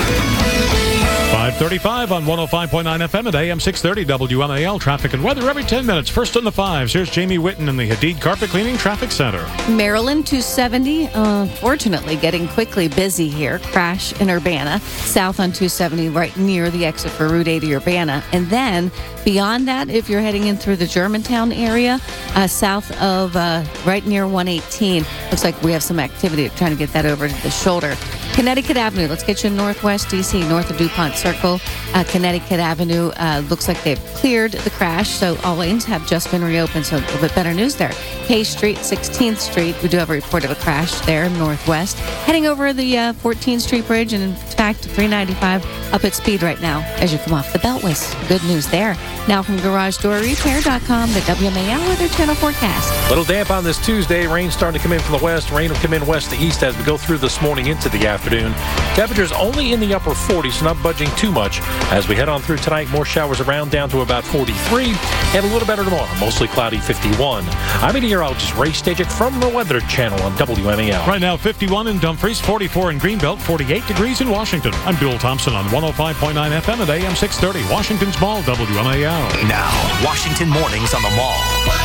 five thirty-five on one oh five point nine F M at A M six thirty W M A L. Traffic and weather every ten minutes. First in the fives. Here's Jamie Witten in the Hadid Carpet Cleaning Traffic Center. Maryland two seventy, unfortunately getting quickly busy here. Crash in Urbana, south on two seventy, right near the exit for Route eighty Urbana. And then beyond that, if you're heading in through the Germantown area, uh, south of uh, right near one eighteen, looks like we have some activity trying to get that over to the shoulder. Connecticut Avenue, let's get you northwest D C, north of DuPont Circle. Uh, Connecticut Avenue, uh, looks like they've cleared the crash, so all lanes have just been reopened, so a little bit better news there. K Street, sixteenth Street, we do have a report of a crash there, northwest. Heading over the uh, fourteenth Street Bridge, and in fact, three ninety-five up at speed right now as you come off the Beltways. Good news there. Now from garage door repair dot com, the W M A L Weather Channel forecast. Little damp on this Tuesday. Rain starting to come in from the west. Rain will come in west to east as we go through this morning into the afternoon. Temperatures only in the upper forties, so not budging too much. As we head on through tonight, more showers around down to about forty-three, and a little better tomorrow. Mostly cloudy, fifty-one. I'm meteorologist Ray Stajic from the Weather Channel on W M A L. Right now, fifty-one in Dumfries, forty-four in Greenbelt, forty-eight degrees in Washington. I'm Bill Thompson on one oh five point nine F M at A M six thirty. Washington's Mall, W M A L. Now, Washington Mornings on the Mall.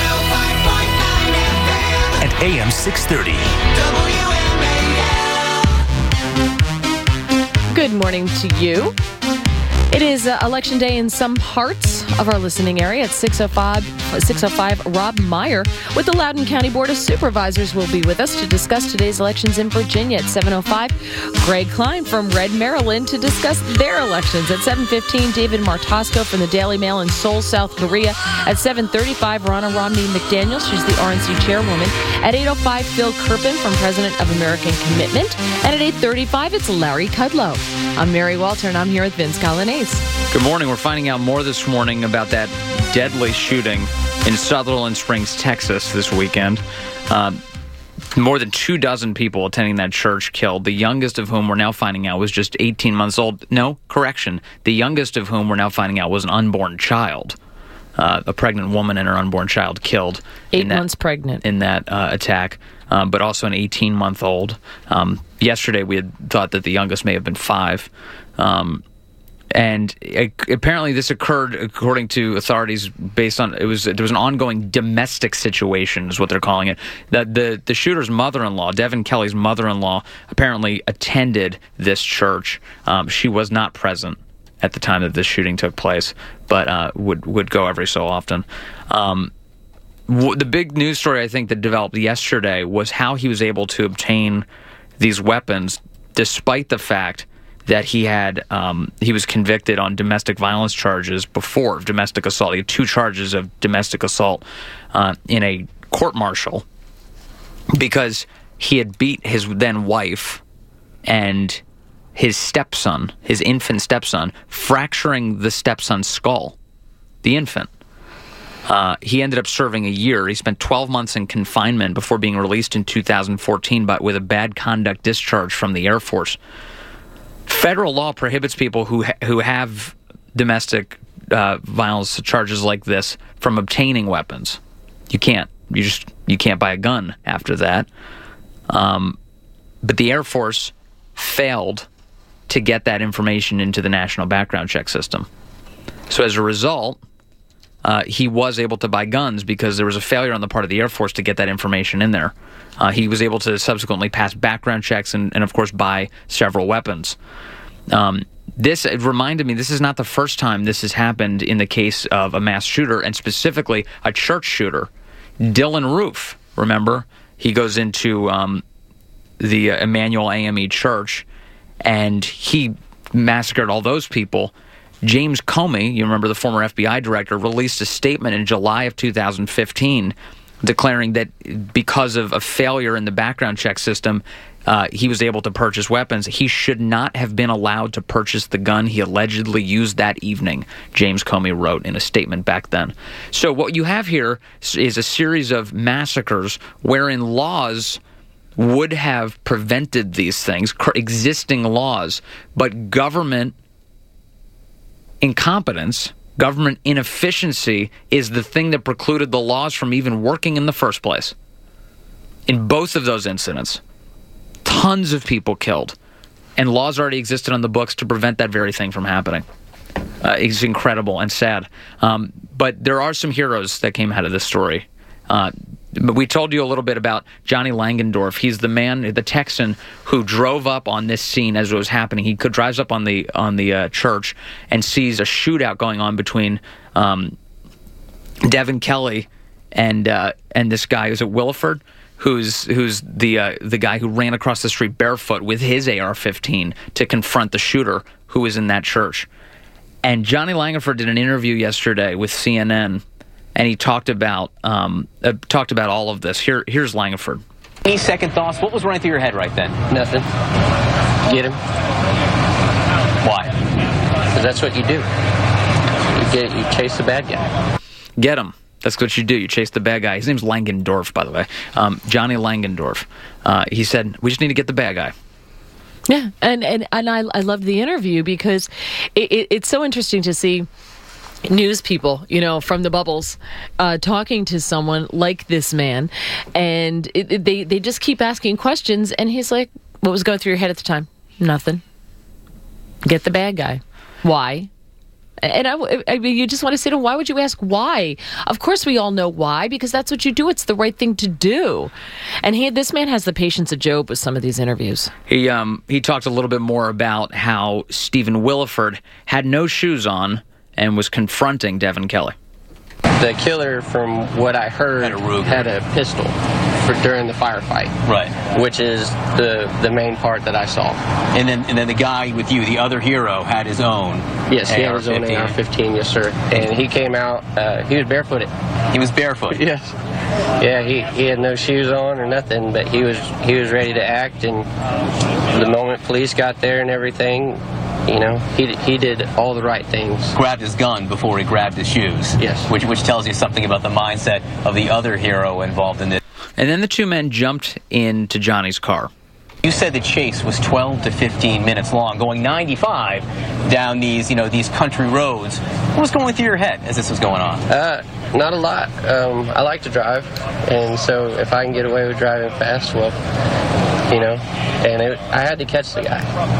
At A M six thirty. Good morning to you. It is uh, Election Day in some parts of our listening area. At six oh five, Rob Meyer with the Loudoun County Board of Supervisors will be with us to discuss today's elections in Virginia. At seven oh five, Greg Klein from Red, Maryland to discuss their elections. At seven fifteen, David Martosco from the Daily Mail in Seoul, South Korea. At seven thirty-five, Ronna Romney McDaniel, she's the R N C chairwoman. At eight oh five, Phil Kerpen from President of American Commitment. And at eight thirty-five, it's Larry Kudlow. I'm Mary Walter, and I'm here with Vince Colonnese. Good morning. We're finding out more this morning about that deadly shooting in Sutherland Springs, Texas this weekend. Uh, more than two dozen people attending that church killed, the youngest of whom we're now finding out was just eighteen months old. No, correction. The youngest of whom we're now finding out was an unborn child. Uh, a pregnant woman and her unborn child killed. Eight that, months pregnant. In that uh, attack, um, but also an eighteen-month-old. Um, yesterday, we had thought that the youngest may have been five. Um, and it, apparently this occurred, according to authorities, based on, it was there was an ongoing domestic situation, is what they're calling it. That the, the shooter's mother-in-law, Devin Kelly's mother-in-law, apparently attended this church. Um, she was not present at the time that this shooting took place, but uh, would would go every so often. Um, w- the big news story, I think, that developed yesterday was how he was able to obtain these weapons, despite the fact that he had um, he was convicted on domestic violence charges before domestic assault. He had two charges of domestic assault uh, in a court-martial because he had beat his then wife and his stepson, his infant stepson, fracturing the stepson's skull, the infant. Uh, he ended up serving a year. He spent twelve months in confinement before being released in two thousand fourteen, but with a bad conduct discharge from the Air Force. Federal law prohibits people who ha- who have domestic uh, violence charges like this from obtaining weapons. You can't. You just you can't buy a gun after that. Um, but the Air Force failed to get that information into the national background check system. So as a result, uh, he was able to buy guns because there was a failure on the part of the Air Force to get that information in there. Uh, he was able to subsequently pass background checks and, and of course, buy several weapons. Um, this it reminded me, this is not the first time this has happened in the case of a mass shooter, and specifically a church shooter. Dylan Roof, remember? He goes into um, the uh, Emmanuel A M E Church, and he massacred all those people. James Comey, you remember the former F B I director, released a statement in July of two thousand fifteen declaring that because of a failure in the background check system, uh, he was able to purchase weapons. He should not have been allowed to purchase the gun he allegedly used that evening, James Comey wrote in a statement back then. So what you have here is a series of massacres wherein laws would have prevented these things, existing laws, but government incompetence, government inefficiency is the thing that precluded the laws from even working in the first place. In both of those incidents, tons of people killed, and laws already existed on the books to prevent that very thing from happening. Uh, it's incredible and sad. Um, but there are some heroes that came out of this story. Uh, we told you a little bit about Johnny Langendorf. He's the man, the Texan, who drove up on this scene as it was happening. He could drives up on the on the uh, church and sees a shootout going on between um, Devin Kelly and uh, and this guy. Is it Williford? Who's who's the uh, the guy who ran across the street barefoot with his A R fifteen to confront the shooter who was in that church. And Johnny Langendorf did an interview yesterday with C N N. And he talked about um, uh, talked about all of this. Here, here's Langford. Any second thoughts? What was running through your head right then? Nothing. Get him. Why? Because that's what you do. You get you chase the bad guy. Get him. That's what you do. You chase the bad guy. His name's Langendorf, by the way. Um, Johnny Langendorf. Uh, he said, "We just need to get the bad guy." Yeah, and and and I I loved the interview because it, it, it's so interesting to see news people, you know, from the bubbles, uh, talking to someone like this man, and it, it, they they just keep asking questions, and he's like, "What was going through your head at the time? Nothing. Get the bad guy. Why?" And I, I mean, you just want to say to him, why would you ask why? Of course we all know why, because that's what you do. It's the right thing to do. And he, this man has the patience of Job with some of these interviews. He um he talked a little bit more about how Stephen Williford had no shoes on and was confronting Devin Kelly. The killer, from what I heard, had a, Ruger. had a pistol for during the firefight. Right. Which is the the main part that I saw. And then and then the guy with you, the other hero, had his own. Yes, he had his own A R fifteen, yes, sir. And he came out, uh, he was barefooted. He was barefoot? Yes. Yeah, he, he had no shoes on or nothing, but he was he was ready to act, and the moment police got there and everything, you know, he he did all the right things. Grabbed his gun before he grabbed his shoes. Yes. Which which tells you something about the mindset of the other hero involved in this. And then the two men jumped into Johnny's car. You said the chase was twelve to fifteen minutes long, going ninety-five down these, you know, these country roads. What was going through your head as this was going on? Uh, not a lot. Um, I like to drive, and so if I can get away with driving fast, well, you know, and it, I had to catch the guy.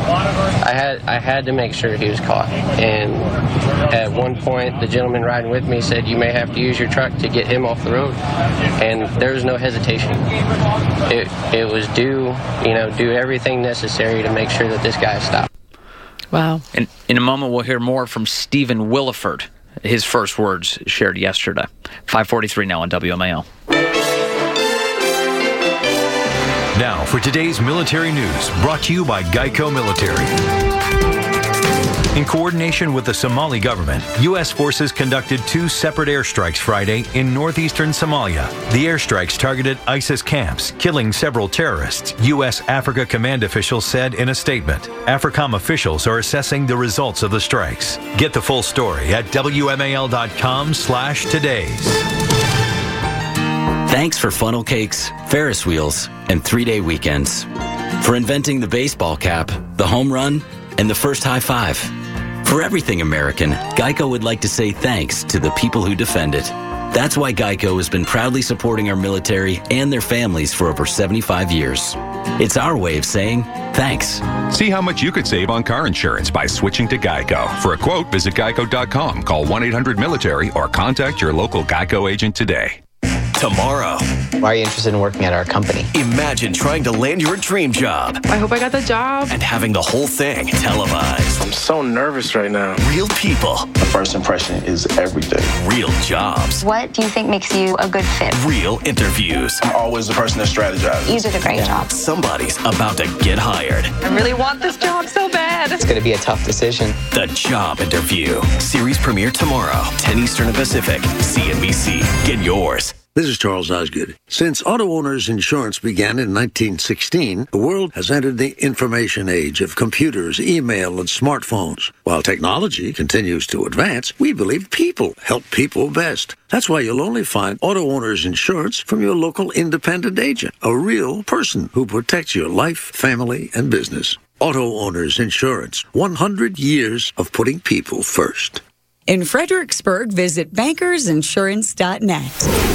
I had I had to make sure he was caught. And at one point, the gentleman riding with me said, "You may have to use your truck to get him off the road." And there was no hesitation. It it was do you know do everything necessary to make sure that this guy stopped. Wow. And in a moment, we'll hear more from Stephen Williford. His first words shared yesterday. five forty-three now on W M A L. Now for today's military news, brought to you by Geico Military. In coordination with the Somali government, U S forces conducted two separate airstrikes Friday in northeastern Somalia. The airstrikes targeted ISIS camps, killing several terrorists, U S Africa Command officials said in a statement. AFRICOM officials are assessing the results of the strikes. Get the full story at W M A L dot com slash todays. Thanks for funnel cakes, Ferris wheels, and three-day weekends. For inventing the baseball cap, the home run, and the first high five. For everything American, Geico would like to say thanks to the people who defend it. That's why Geico has been proudly supporting our military and their families for over seventy-five years. It's our way of saying thanks. See how much you could save on car insurance by switching to Geico. For a quote, visit geico dot com, call one eight hundred military, or contact your local Geico agent today. Tomorrow. Why are you interested in working at our company? Imagine trying to land your dream job. I hope I got the job. And having the whole thing televised. I'm so nervous right now. Real people. The first impression is everything. Real jobs. What do you think makes you a good fit? Real interviews. I'm always the person that strategizes. You did a great yeah. job. Somebody's about to get hired. I really want this job so bad. It's going to be a tough decision. The Job Interview. Series premiere tomorrow, ten Eastern Pacific. C N B C. Get yours. This is Charles Osgood. Since auto owners insurance began in nineteen sixteen, the world has entered the information age of computers, email, and smartphones. While technology continues to advance, we believe people help people best. That's why you'll only find auto owners insurance from your local independent agent, a real person who protects your life, family, and business. Auto owners insurance, one hundred years of putting people first. In Fredericksburg, visit bankers insurance dot net.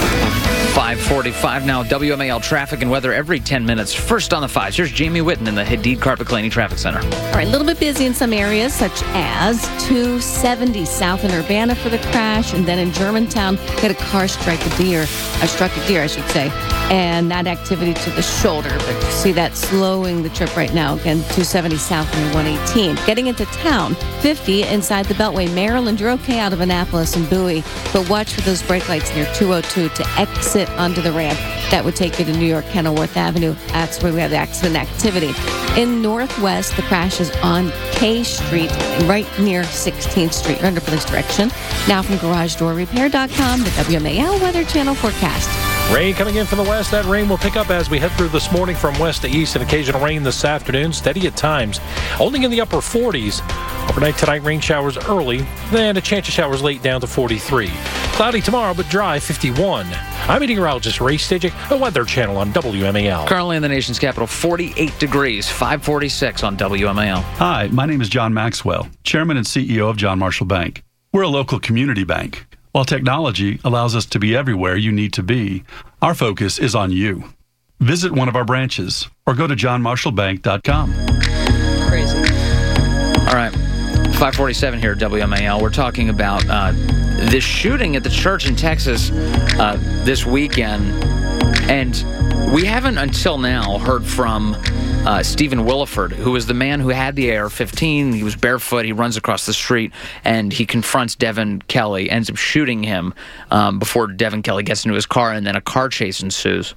five forty-five now, W M A L traffic and weather every ten minutes. First on the fives, here's Jamie Witten in the Hadid Carpet Cleaning Traffic Center. All right, a little bit busy in some areas, such as two seventy south in Urbana for the crash, and then in Germantown, had a car strike a deer, uh, struck a deer, I should say, and that activity to the shoulder. But you see that slowing the trip right now. Again, two seventy south and one eighteen. Getting into town, fifty inside the Beltway, Maryland. You're okay out of Annapolis and Bowie, but watch for those brake lights near two oh two to exit onto the ramp. That would take you to New York Kenilworth Avenue. That's where we have the accident activity. In Northwest, the crash is on K Street, right near sixteenth Street. You're under police direction. Now from garage door repair dot com, the W M A L Weather Channel forecast. Rain coming in from the west. That rain will pick up as we head through this morning from west to east, and occasional rain this afternoon. Steady at times. Only in the upper forties. Overnight tonight, rain showers early, then a chance of showers late down to forty-three. Cloudy tomorrow, but dry, fifty-one. I'm meteorologist Ray Staging, the Weather Channel on W M A L. Currently in the nation's capital, forty-eight degrees, five forty-six on W M A L. Hi, my name is John Maxwell, Chairman and C E O of John Marshall Bank. We're a local community bank. While technology allows us to be everywhere you need to be, our focus is on you. Visit one of our branches or go to john marshall bank dot com. Crazy. All right, five forty-seven here at W M A L. We're talking about uh, this shooting at the church in Texas uh, this weekend. And we haven't until now heard from uh, Stephen Williford, who was the man who had the A R fifteen. He was barefoot. He runs across the street, and he confronts Devin Kelly, ends up shooting him um, before Devin Kelly gets into his car, and then a car chase ensues.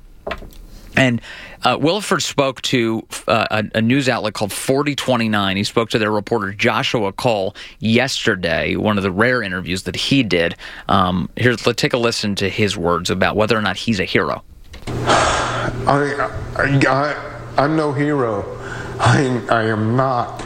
And uh, Williford spoke to uh, a, a news outlet called forty twenty-nine. He spoke to their reporter Joshua Cole yesterday, one of the rare interviews that he did. Um, here's, let's take a listen to his words about whether or not he's a hero. I, I, I, I'm no hero. I, I am not.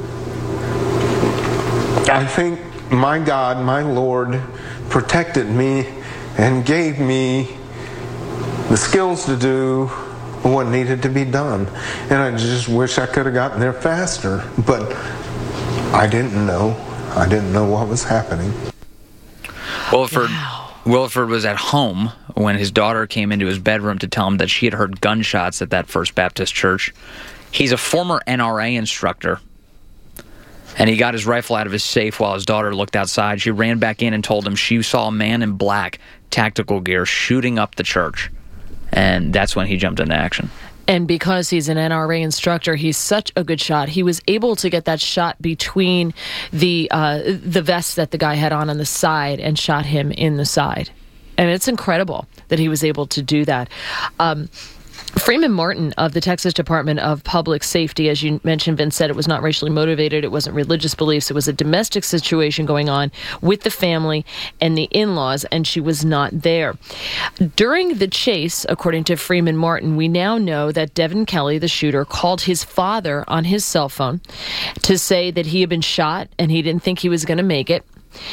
I think my God, my Lord, protected me and gave me the skills to do what needed to be done. And I just wish I could have gotten there faster. But I didn't know. I didn't know what was happening. Williford, wow. Williford was at home when his daughter came into his bedroom to tell him that she had heard gunshots at that First Baptist church. He's a former N R A instructor. And he got his rifle out of his safe while his daughter looked outside. She ran back in and told him she saw a man in black, tactical gear, shooting up the church. And that's when he jumped into action. And because he's an N R A instructor, he's such a good shot. He was able to get that shot between the uh, the vest that the guy had on on the side and shot him in the side. And it's incredible that he was able to do that. Um, Freeman Martin of the Texas Department of Public Safety, as you mentioned, Vince, said it was not racially motivated. It wasn't religious beliefs. It was a domestic situation going on with the family and the in-laws, and she was not there. During the chase, according to Freeman Martin, we now know that Devin Kelley, the shooter, called his father on his cell phone to say that he had been shot and he didn't think he was going to make it.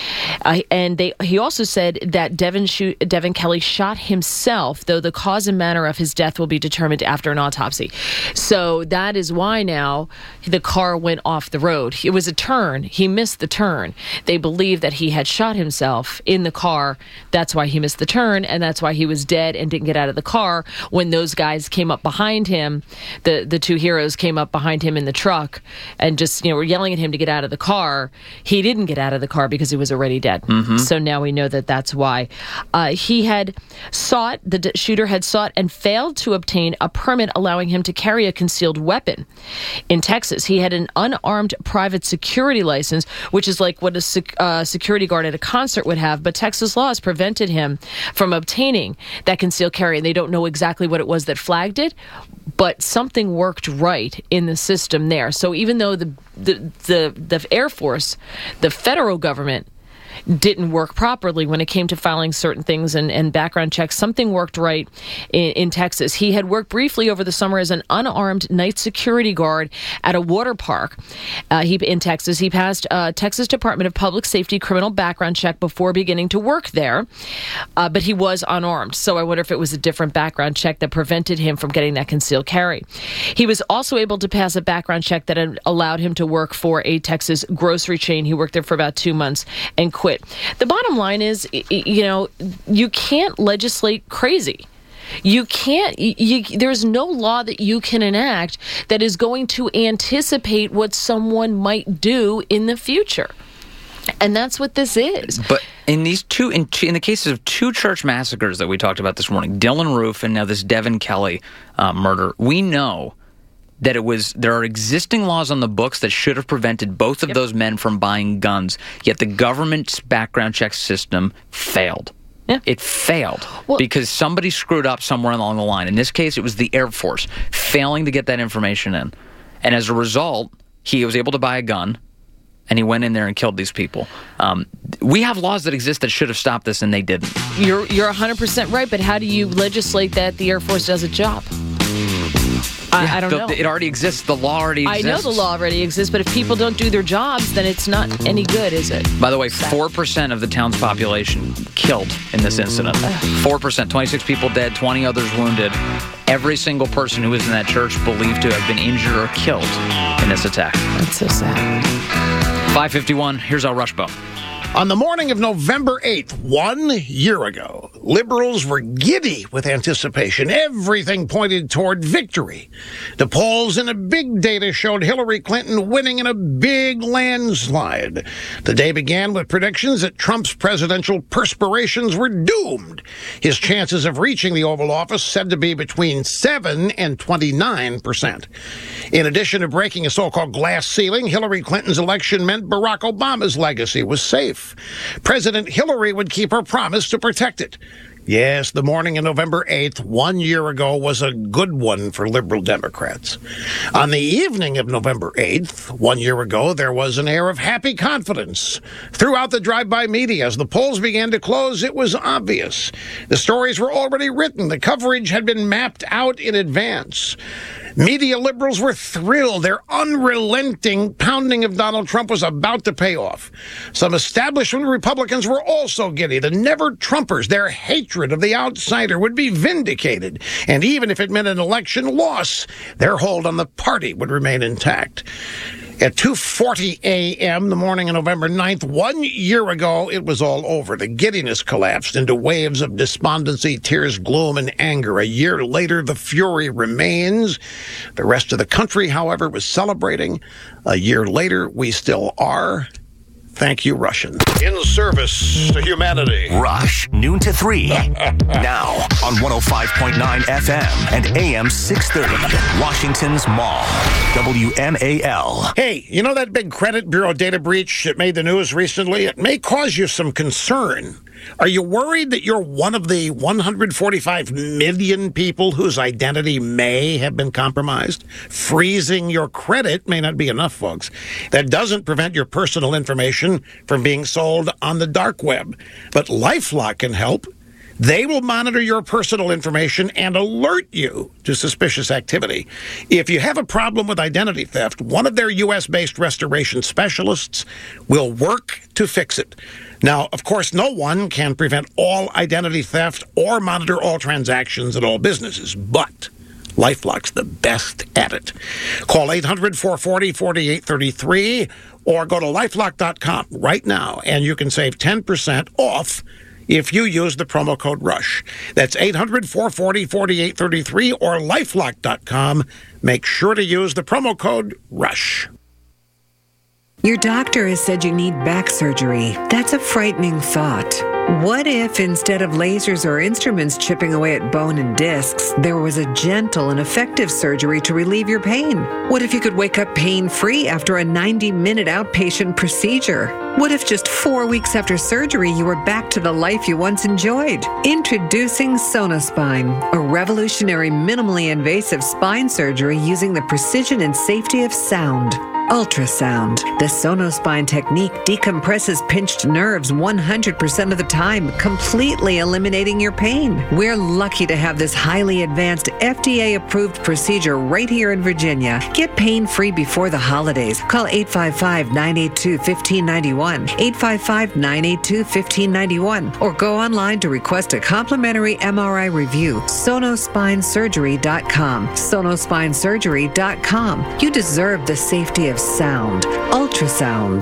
Uh, and they, he also said that Devin, shoot, Devin Kelley shot himself, though the cause and manner of his death will be determined after an autopsy. So that is why now the car went off the road. It was a turn. He missed the turn. They believe that he had shot himself in the car. That's why he missed the turn, and that's why he was dead and didn't get out of the car. When those guys came up behind him, the, the two heroes came up behind him in the truck and just, you know, were yelling at him to get out of the car. He didn't get out of the car because he was already dead. Mm-hmm. So now we know that that's why. Uh, he had sought, the d- shooter had sought and failed to obtain a permit allowing him to carry a concealed weapon in Texas. He had an unarmed private security license, which is like what a sec- uh, security guard at a concert would have, but Texas laws prevented him from obtaining that concealed carry, and they don't know exactly what it was that flagged it, but something worked right in the system there. So even though the the the, the Air Force, the federal government, didn't work properly when it came to filing certain things and, and background checks, something worked right in, in Texas. He had worked briefly over the summer as an unarmed night security guard at a water park uh, he, in Texas. He passed a Texas Department of Public Safety criminal background check before beginning to work there, uh, but he was unarmed. So I wonder if it was a different background check that prevented him from getting that concealed carry. He was also able to pass a background check that had allowed him to work for a Texas grocery chain. He worked there for about two months and quit. The bottom line is, you know, you can't legislate crazy. You can't, you, there's no law that you can enact that is going to anticipate what someone might do in the future. And that's what this is. But in these two, in, in the cases of two church massacres that we talked about this morning, Dylan Roof and now this Devin Kelley uh, murder, we know that it was, there are existing laws on the books that should have prevented both of yep. those men from buying guns, yet the government's background check system failed. Yeah. It failed well, because somebody screwed up somewhere along the line. In this case, it was the Air Force failing to get that information in. And as a result, he was able to buy a gun, and he went in there and killed these people. Um, we have laws that exist that should have stopped this, and they didn't. You're, you're one hundred percent right, but how do you legislate that the Air Force does a job? I, yeah, I don't the, know. It already exists. The law already exists. I know the law already exists, but if people don't do their jobs, then it's not any good, is it? By the way, four percent of the town's population killed in this incident. four percent, twenty-six people dead, twenty others wounded. Every single person who was in that church believed to have been injured or killed in this attack. That's so sad. five fifty-one, here's our Rush Bell. On the morning of November eighth, one year ago, liberals were giddy with anticipation. Everything pointed toward victory. The polls and the big data showed Hillary Clinton winning in a big landslide. The day began with predictions that Trump's presidential perspirations were doomed. His chances of reaching the Oval Office said to be between seven and twenty-nine percent. In addition to breaking a so-called glass ceiling, Hillary Clinton's election meant Barack Obama's legacy was safe. President Hillary would keep her promise to protect it. Yes, the morning of November eighth, one year ago, was a good one for liberal Democrats. On the evening of November eighth, one year ago, there was an air of happy confidence. Throughout the drive-by media, as the polls began to close, it was obvious. The stories were already written. The coverage had been mapped out in advance. Media liberals were thrilled. Their unrelenting pounding of Donald Trump was about to pay off. Some establishment Republicans were also giddy. The never-Trumpers, their hatred of the outsider would be vindicated. And even if it meant an election loss, their hold on the party would remain intact. At two forty a.m. the morning of November ninth, one year ago, it was all over. The giddiness collapsed into waves of despondency, tears, gloom, and anger. A year later, the fury remains. The rest of the country, however, was celebrating. A year later, we still are. Thank you, Russian. In service to humanity. Rush, noon to three. Now on one oh five point nine F M and A M six thirty. Washington's Mall. W M A L. Hey, you know that big credit bureau data breach that made the news recently? It may cause you some concern. Are you worried that you're one of the one hundred forty-five million people whose identity may have been compromised? Freezing your credit may not be enough, folks. That doesn't prevent your personal information from being sold on the dark web. But LifeLock can help. They will monitor your personal information and alert you to suspicious activity. If you have a problem with identity theft, one of their U S-based restoration specialists will work to fix it. Now, of course, no one can prevent all identity theft or monitor all transactions at all businesses, but LifeLock's the best at it. Call eight hundred, four four zero, four eight three three or go to lifelock dot com right now, and you can save ten percent off if you use the promo code RUSH. That's eight hundred, four four zero, four eight three three or lifelock dot com. Make sure to use the promo code RUSH. Your doctor has said you need back surgery. That's a frightening thought. What if instead of lasers or instruments chipping away at bone and discs, there was a gentle and effective surgery to relieve your pain? What if you could wake up pain-free after a ninety-minute outpatient procedure? What if just four weeks after surgery, you were back to the life you once enjoyed? Introducing Sonospine, a revolutionary minimally invasive spine surgery using the precision and safety of sound. Ultrasound. The Sonospine technique decompresses pinched nerves one hundred percent of the time, completely eliminating your pain. We're lucky to have this highly advanced F D A-approved procedure right here in Virginia. Get pain-free before the holidays. Call eight five five, nine eight two, one five nine one, eight five five, nine eight two, one five nine one, or go online to request a complimentary M R I review. sonospine surgery dot com. sonospine surgery dot com. You deserve the safety of sound. Ultrasound.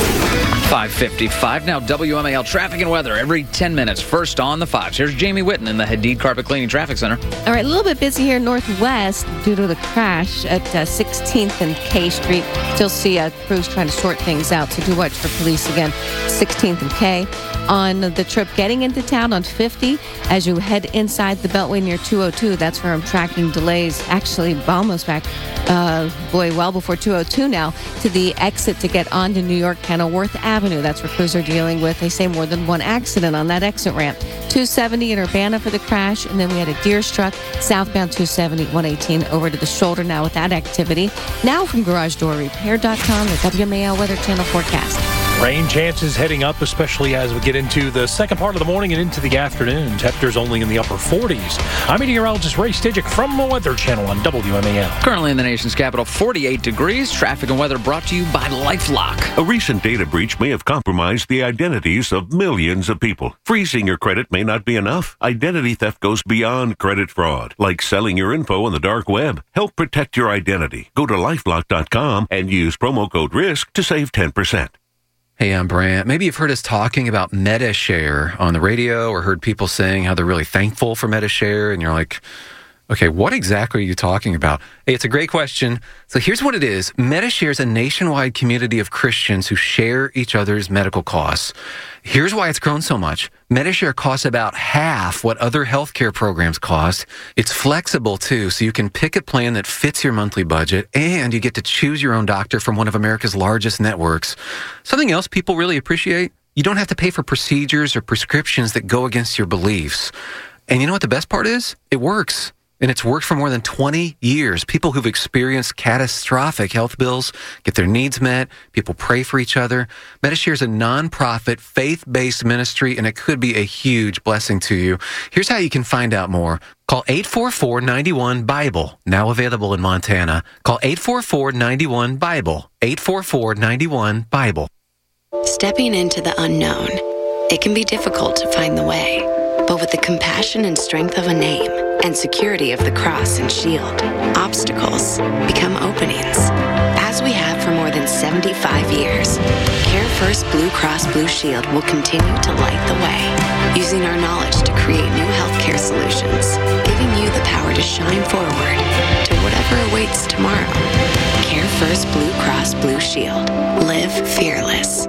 five fifty-five now. W M A L traffic and weather every ten minutes. First on the fives. Here's Jamie Whitten in the Hadid Carpet Cleaning Traffic Center. All right, a little bit busy here northwest due to the crash at uh, sixteenth and K Street. Still see uh, crews trying to sort things out, so do watch for police again. sixteenth and K. On the trip getting into town on fifty, as you head inside the Beltway near two oh two, that's where I'm tracking delays. Actually, almost back, uh, boy, well before two oh two now, to the exit to get onto New York Kenilworth Avenue. That's where crews are dealing with, they say, more than one accident on that exit ramp. two seventy in Urbana for the crash, and then we had a deer struck southbound two seventy, one eighteen over to the shoulder now with that activity. Now from garage door repair dot com, the W M A L Weather Channel forecast. Rain chances heading up, especially as we get into the second part of the morning and into the afternoon. Temperatures only in the upper forties. I'm meteorologist Ray Stidgick from the Weather Channel on W M A L. Currently in the nation's capital, forty-eight degrees. Traffic and weather brought to you by LifeLock. A recent data breach may have compromised the identities of millions of people. Freezing your credit may not be enough. Identity theft goes beyond credit fraud, like selling your info on the dark web. Help protect your identity. Go to lifelock dot com and use promo code RISK to save ten percent. Hey, I'm Brant. Maybe you've heard us talking about MetaShare on the radio or heard people saying how they're really thankful for MetaShare, and you're like, okay, what exactly are you talking about? Hey, it's a great question. So here's what it is. MetaShare is a nationwide community of Christians who share each other's medical costs. Here's why it's grown so much. MetaShare costs about half what other healthcare programs cost. It's flexible, too, so you can pick a plan that fits your monthly budget, and you get to choose your own doctor from one of America's largest networks. Something else people really appreciate? You don't have to pay for procedures or prescriptions that go against your beliefs. And you know what the best part is? It works. And it's worked for more than twenty years. People who've experienced catastrophic health bills get their needs met. People pray for each other. MetaShare is a nonprofit, faith-based ministry, and it could be a huge blessing to you. Here's how you can find out more. Call eight four four, nine one, BIBLE, now available in Montana. Call eight four four, nine one, BIBLE, eight four four, nine one, BIBLE. Stepping into the unknown, it can be difficult to find the way. But with the compassion and strength of a name and security of the cross and shield, obstacles become openings. As we have for more than seventy-five years, CareFirst Blue Cross Blue Shield will continue to light the way, using our knowledge to create new healthcare solutions, giving you the power to shine forward to whatever awaits tomorrow. CareFirst Blue Cross Blue Shield. Live fearless.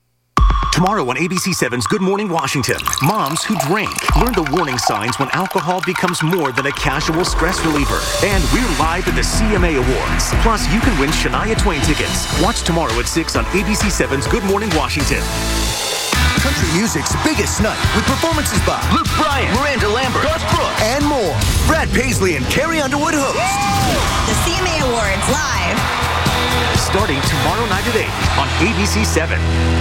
Tomorrow on A B C seven's Good Morning Washington, moms who drink learn the warning signs when alcohol becomes more than a casual stress reliever. And we're live at the C M A Awards. Plus, you can win Shania Twain tickets. Watch tomorrow at six on A B C seven's Good Morning Washington. country music's biggest night with performances by Luke Bryan, Miranda Lambert, Garth Brooks, and more. Brad Paisley and Carrie Underwood host. The C M A Awards live. Starting tomorrow night at eight on A B C seven.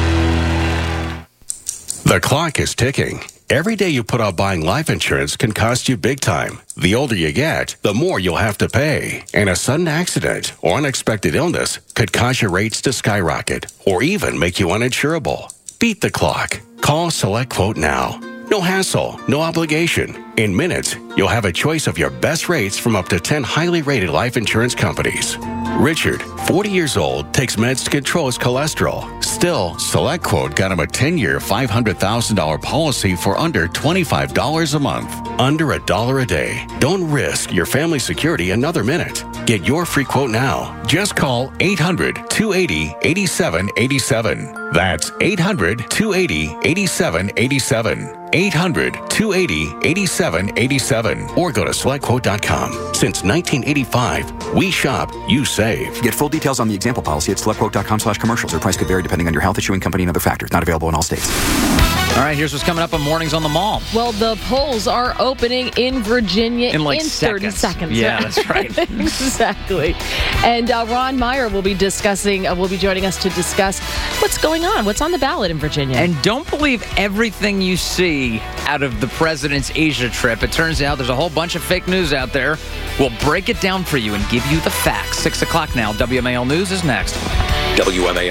The clock is ticking. Every day you put off buying life insurance can cost you big time. The older you get, the more you'll have to pay. And a sudden accident or unexpected illness could cause your rates to skyrocket or even make you uninsurable. Beat the clock. Call SelectQuote now. No hassle, no obligation. In minutes, you'll have a choice of your best rates from up to ten highly rated life insurance companies. Richard, forty years old, takes meds to control his cholesterol. Still, SelectQuote got him a ten-year, five hundred thousand dollars policy for under twenty-five dollars a month. Under a dollar a day. Don't risk your family security another minute. Get your free quote now. Just call eight hundred, two eight zero, eight seven eight seven. That's eight hundred, two eight zero, eight seven eight seven. eight hundred, two eight zero, eight seven eight seven. Or go to select quote dot com. Since nineteen eighty-five, we shop, you save. Get full details on the example policy at select quote dot com slash commercials. Their price could vary depending on your health, issuing company, and other factors. Not available in all states. All right, here's what's coming up on Mornings on the Mall. Well, the polls are opening in Virginia in, like in thirty seconds. Yeah, that's right. Exactly. And uh, Ron Meyer will be discussing, uh, will be joining us to discuss what's going on, what's on the ballot in Virginia. And don't believe everything you see out of the president's Asia trip. It turns out there's a whole bunch of fake news out there. We'll break it down for you and give you the facts. Six o'clock now. W M A L News is next. W M A L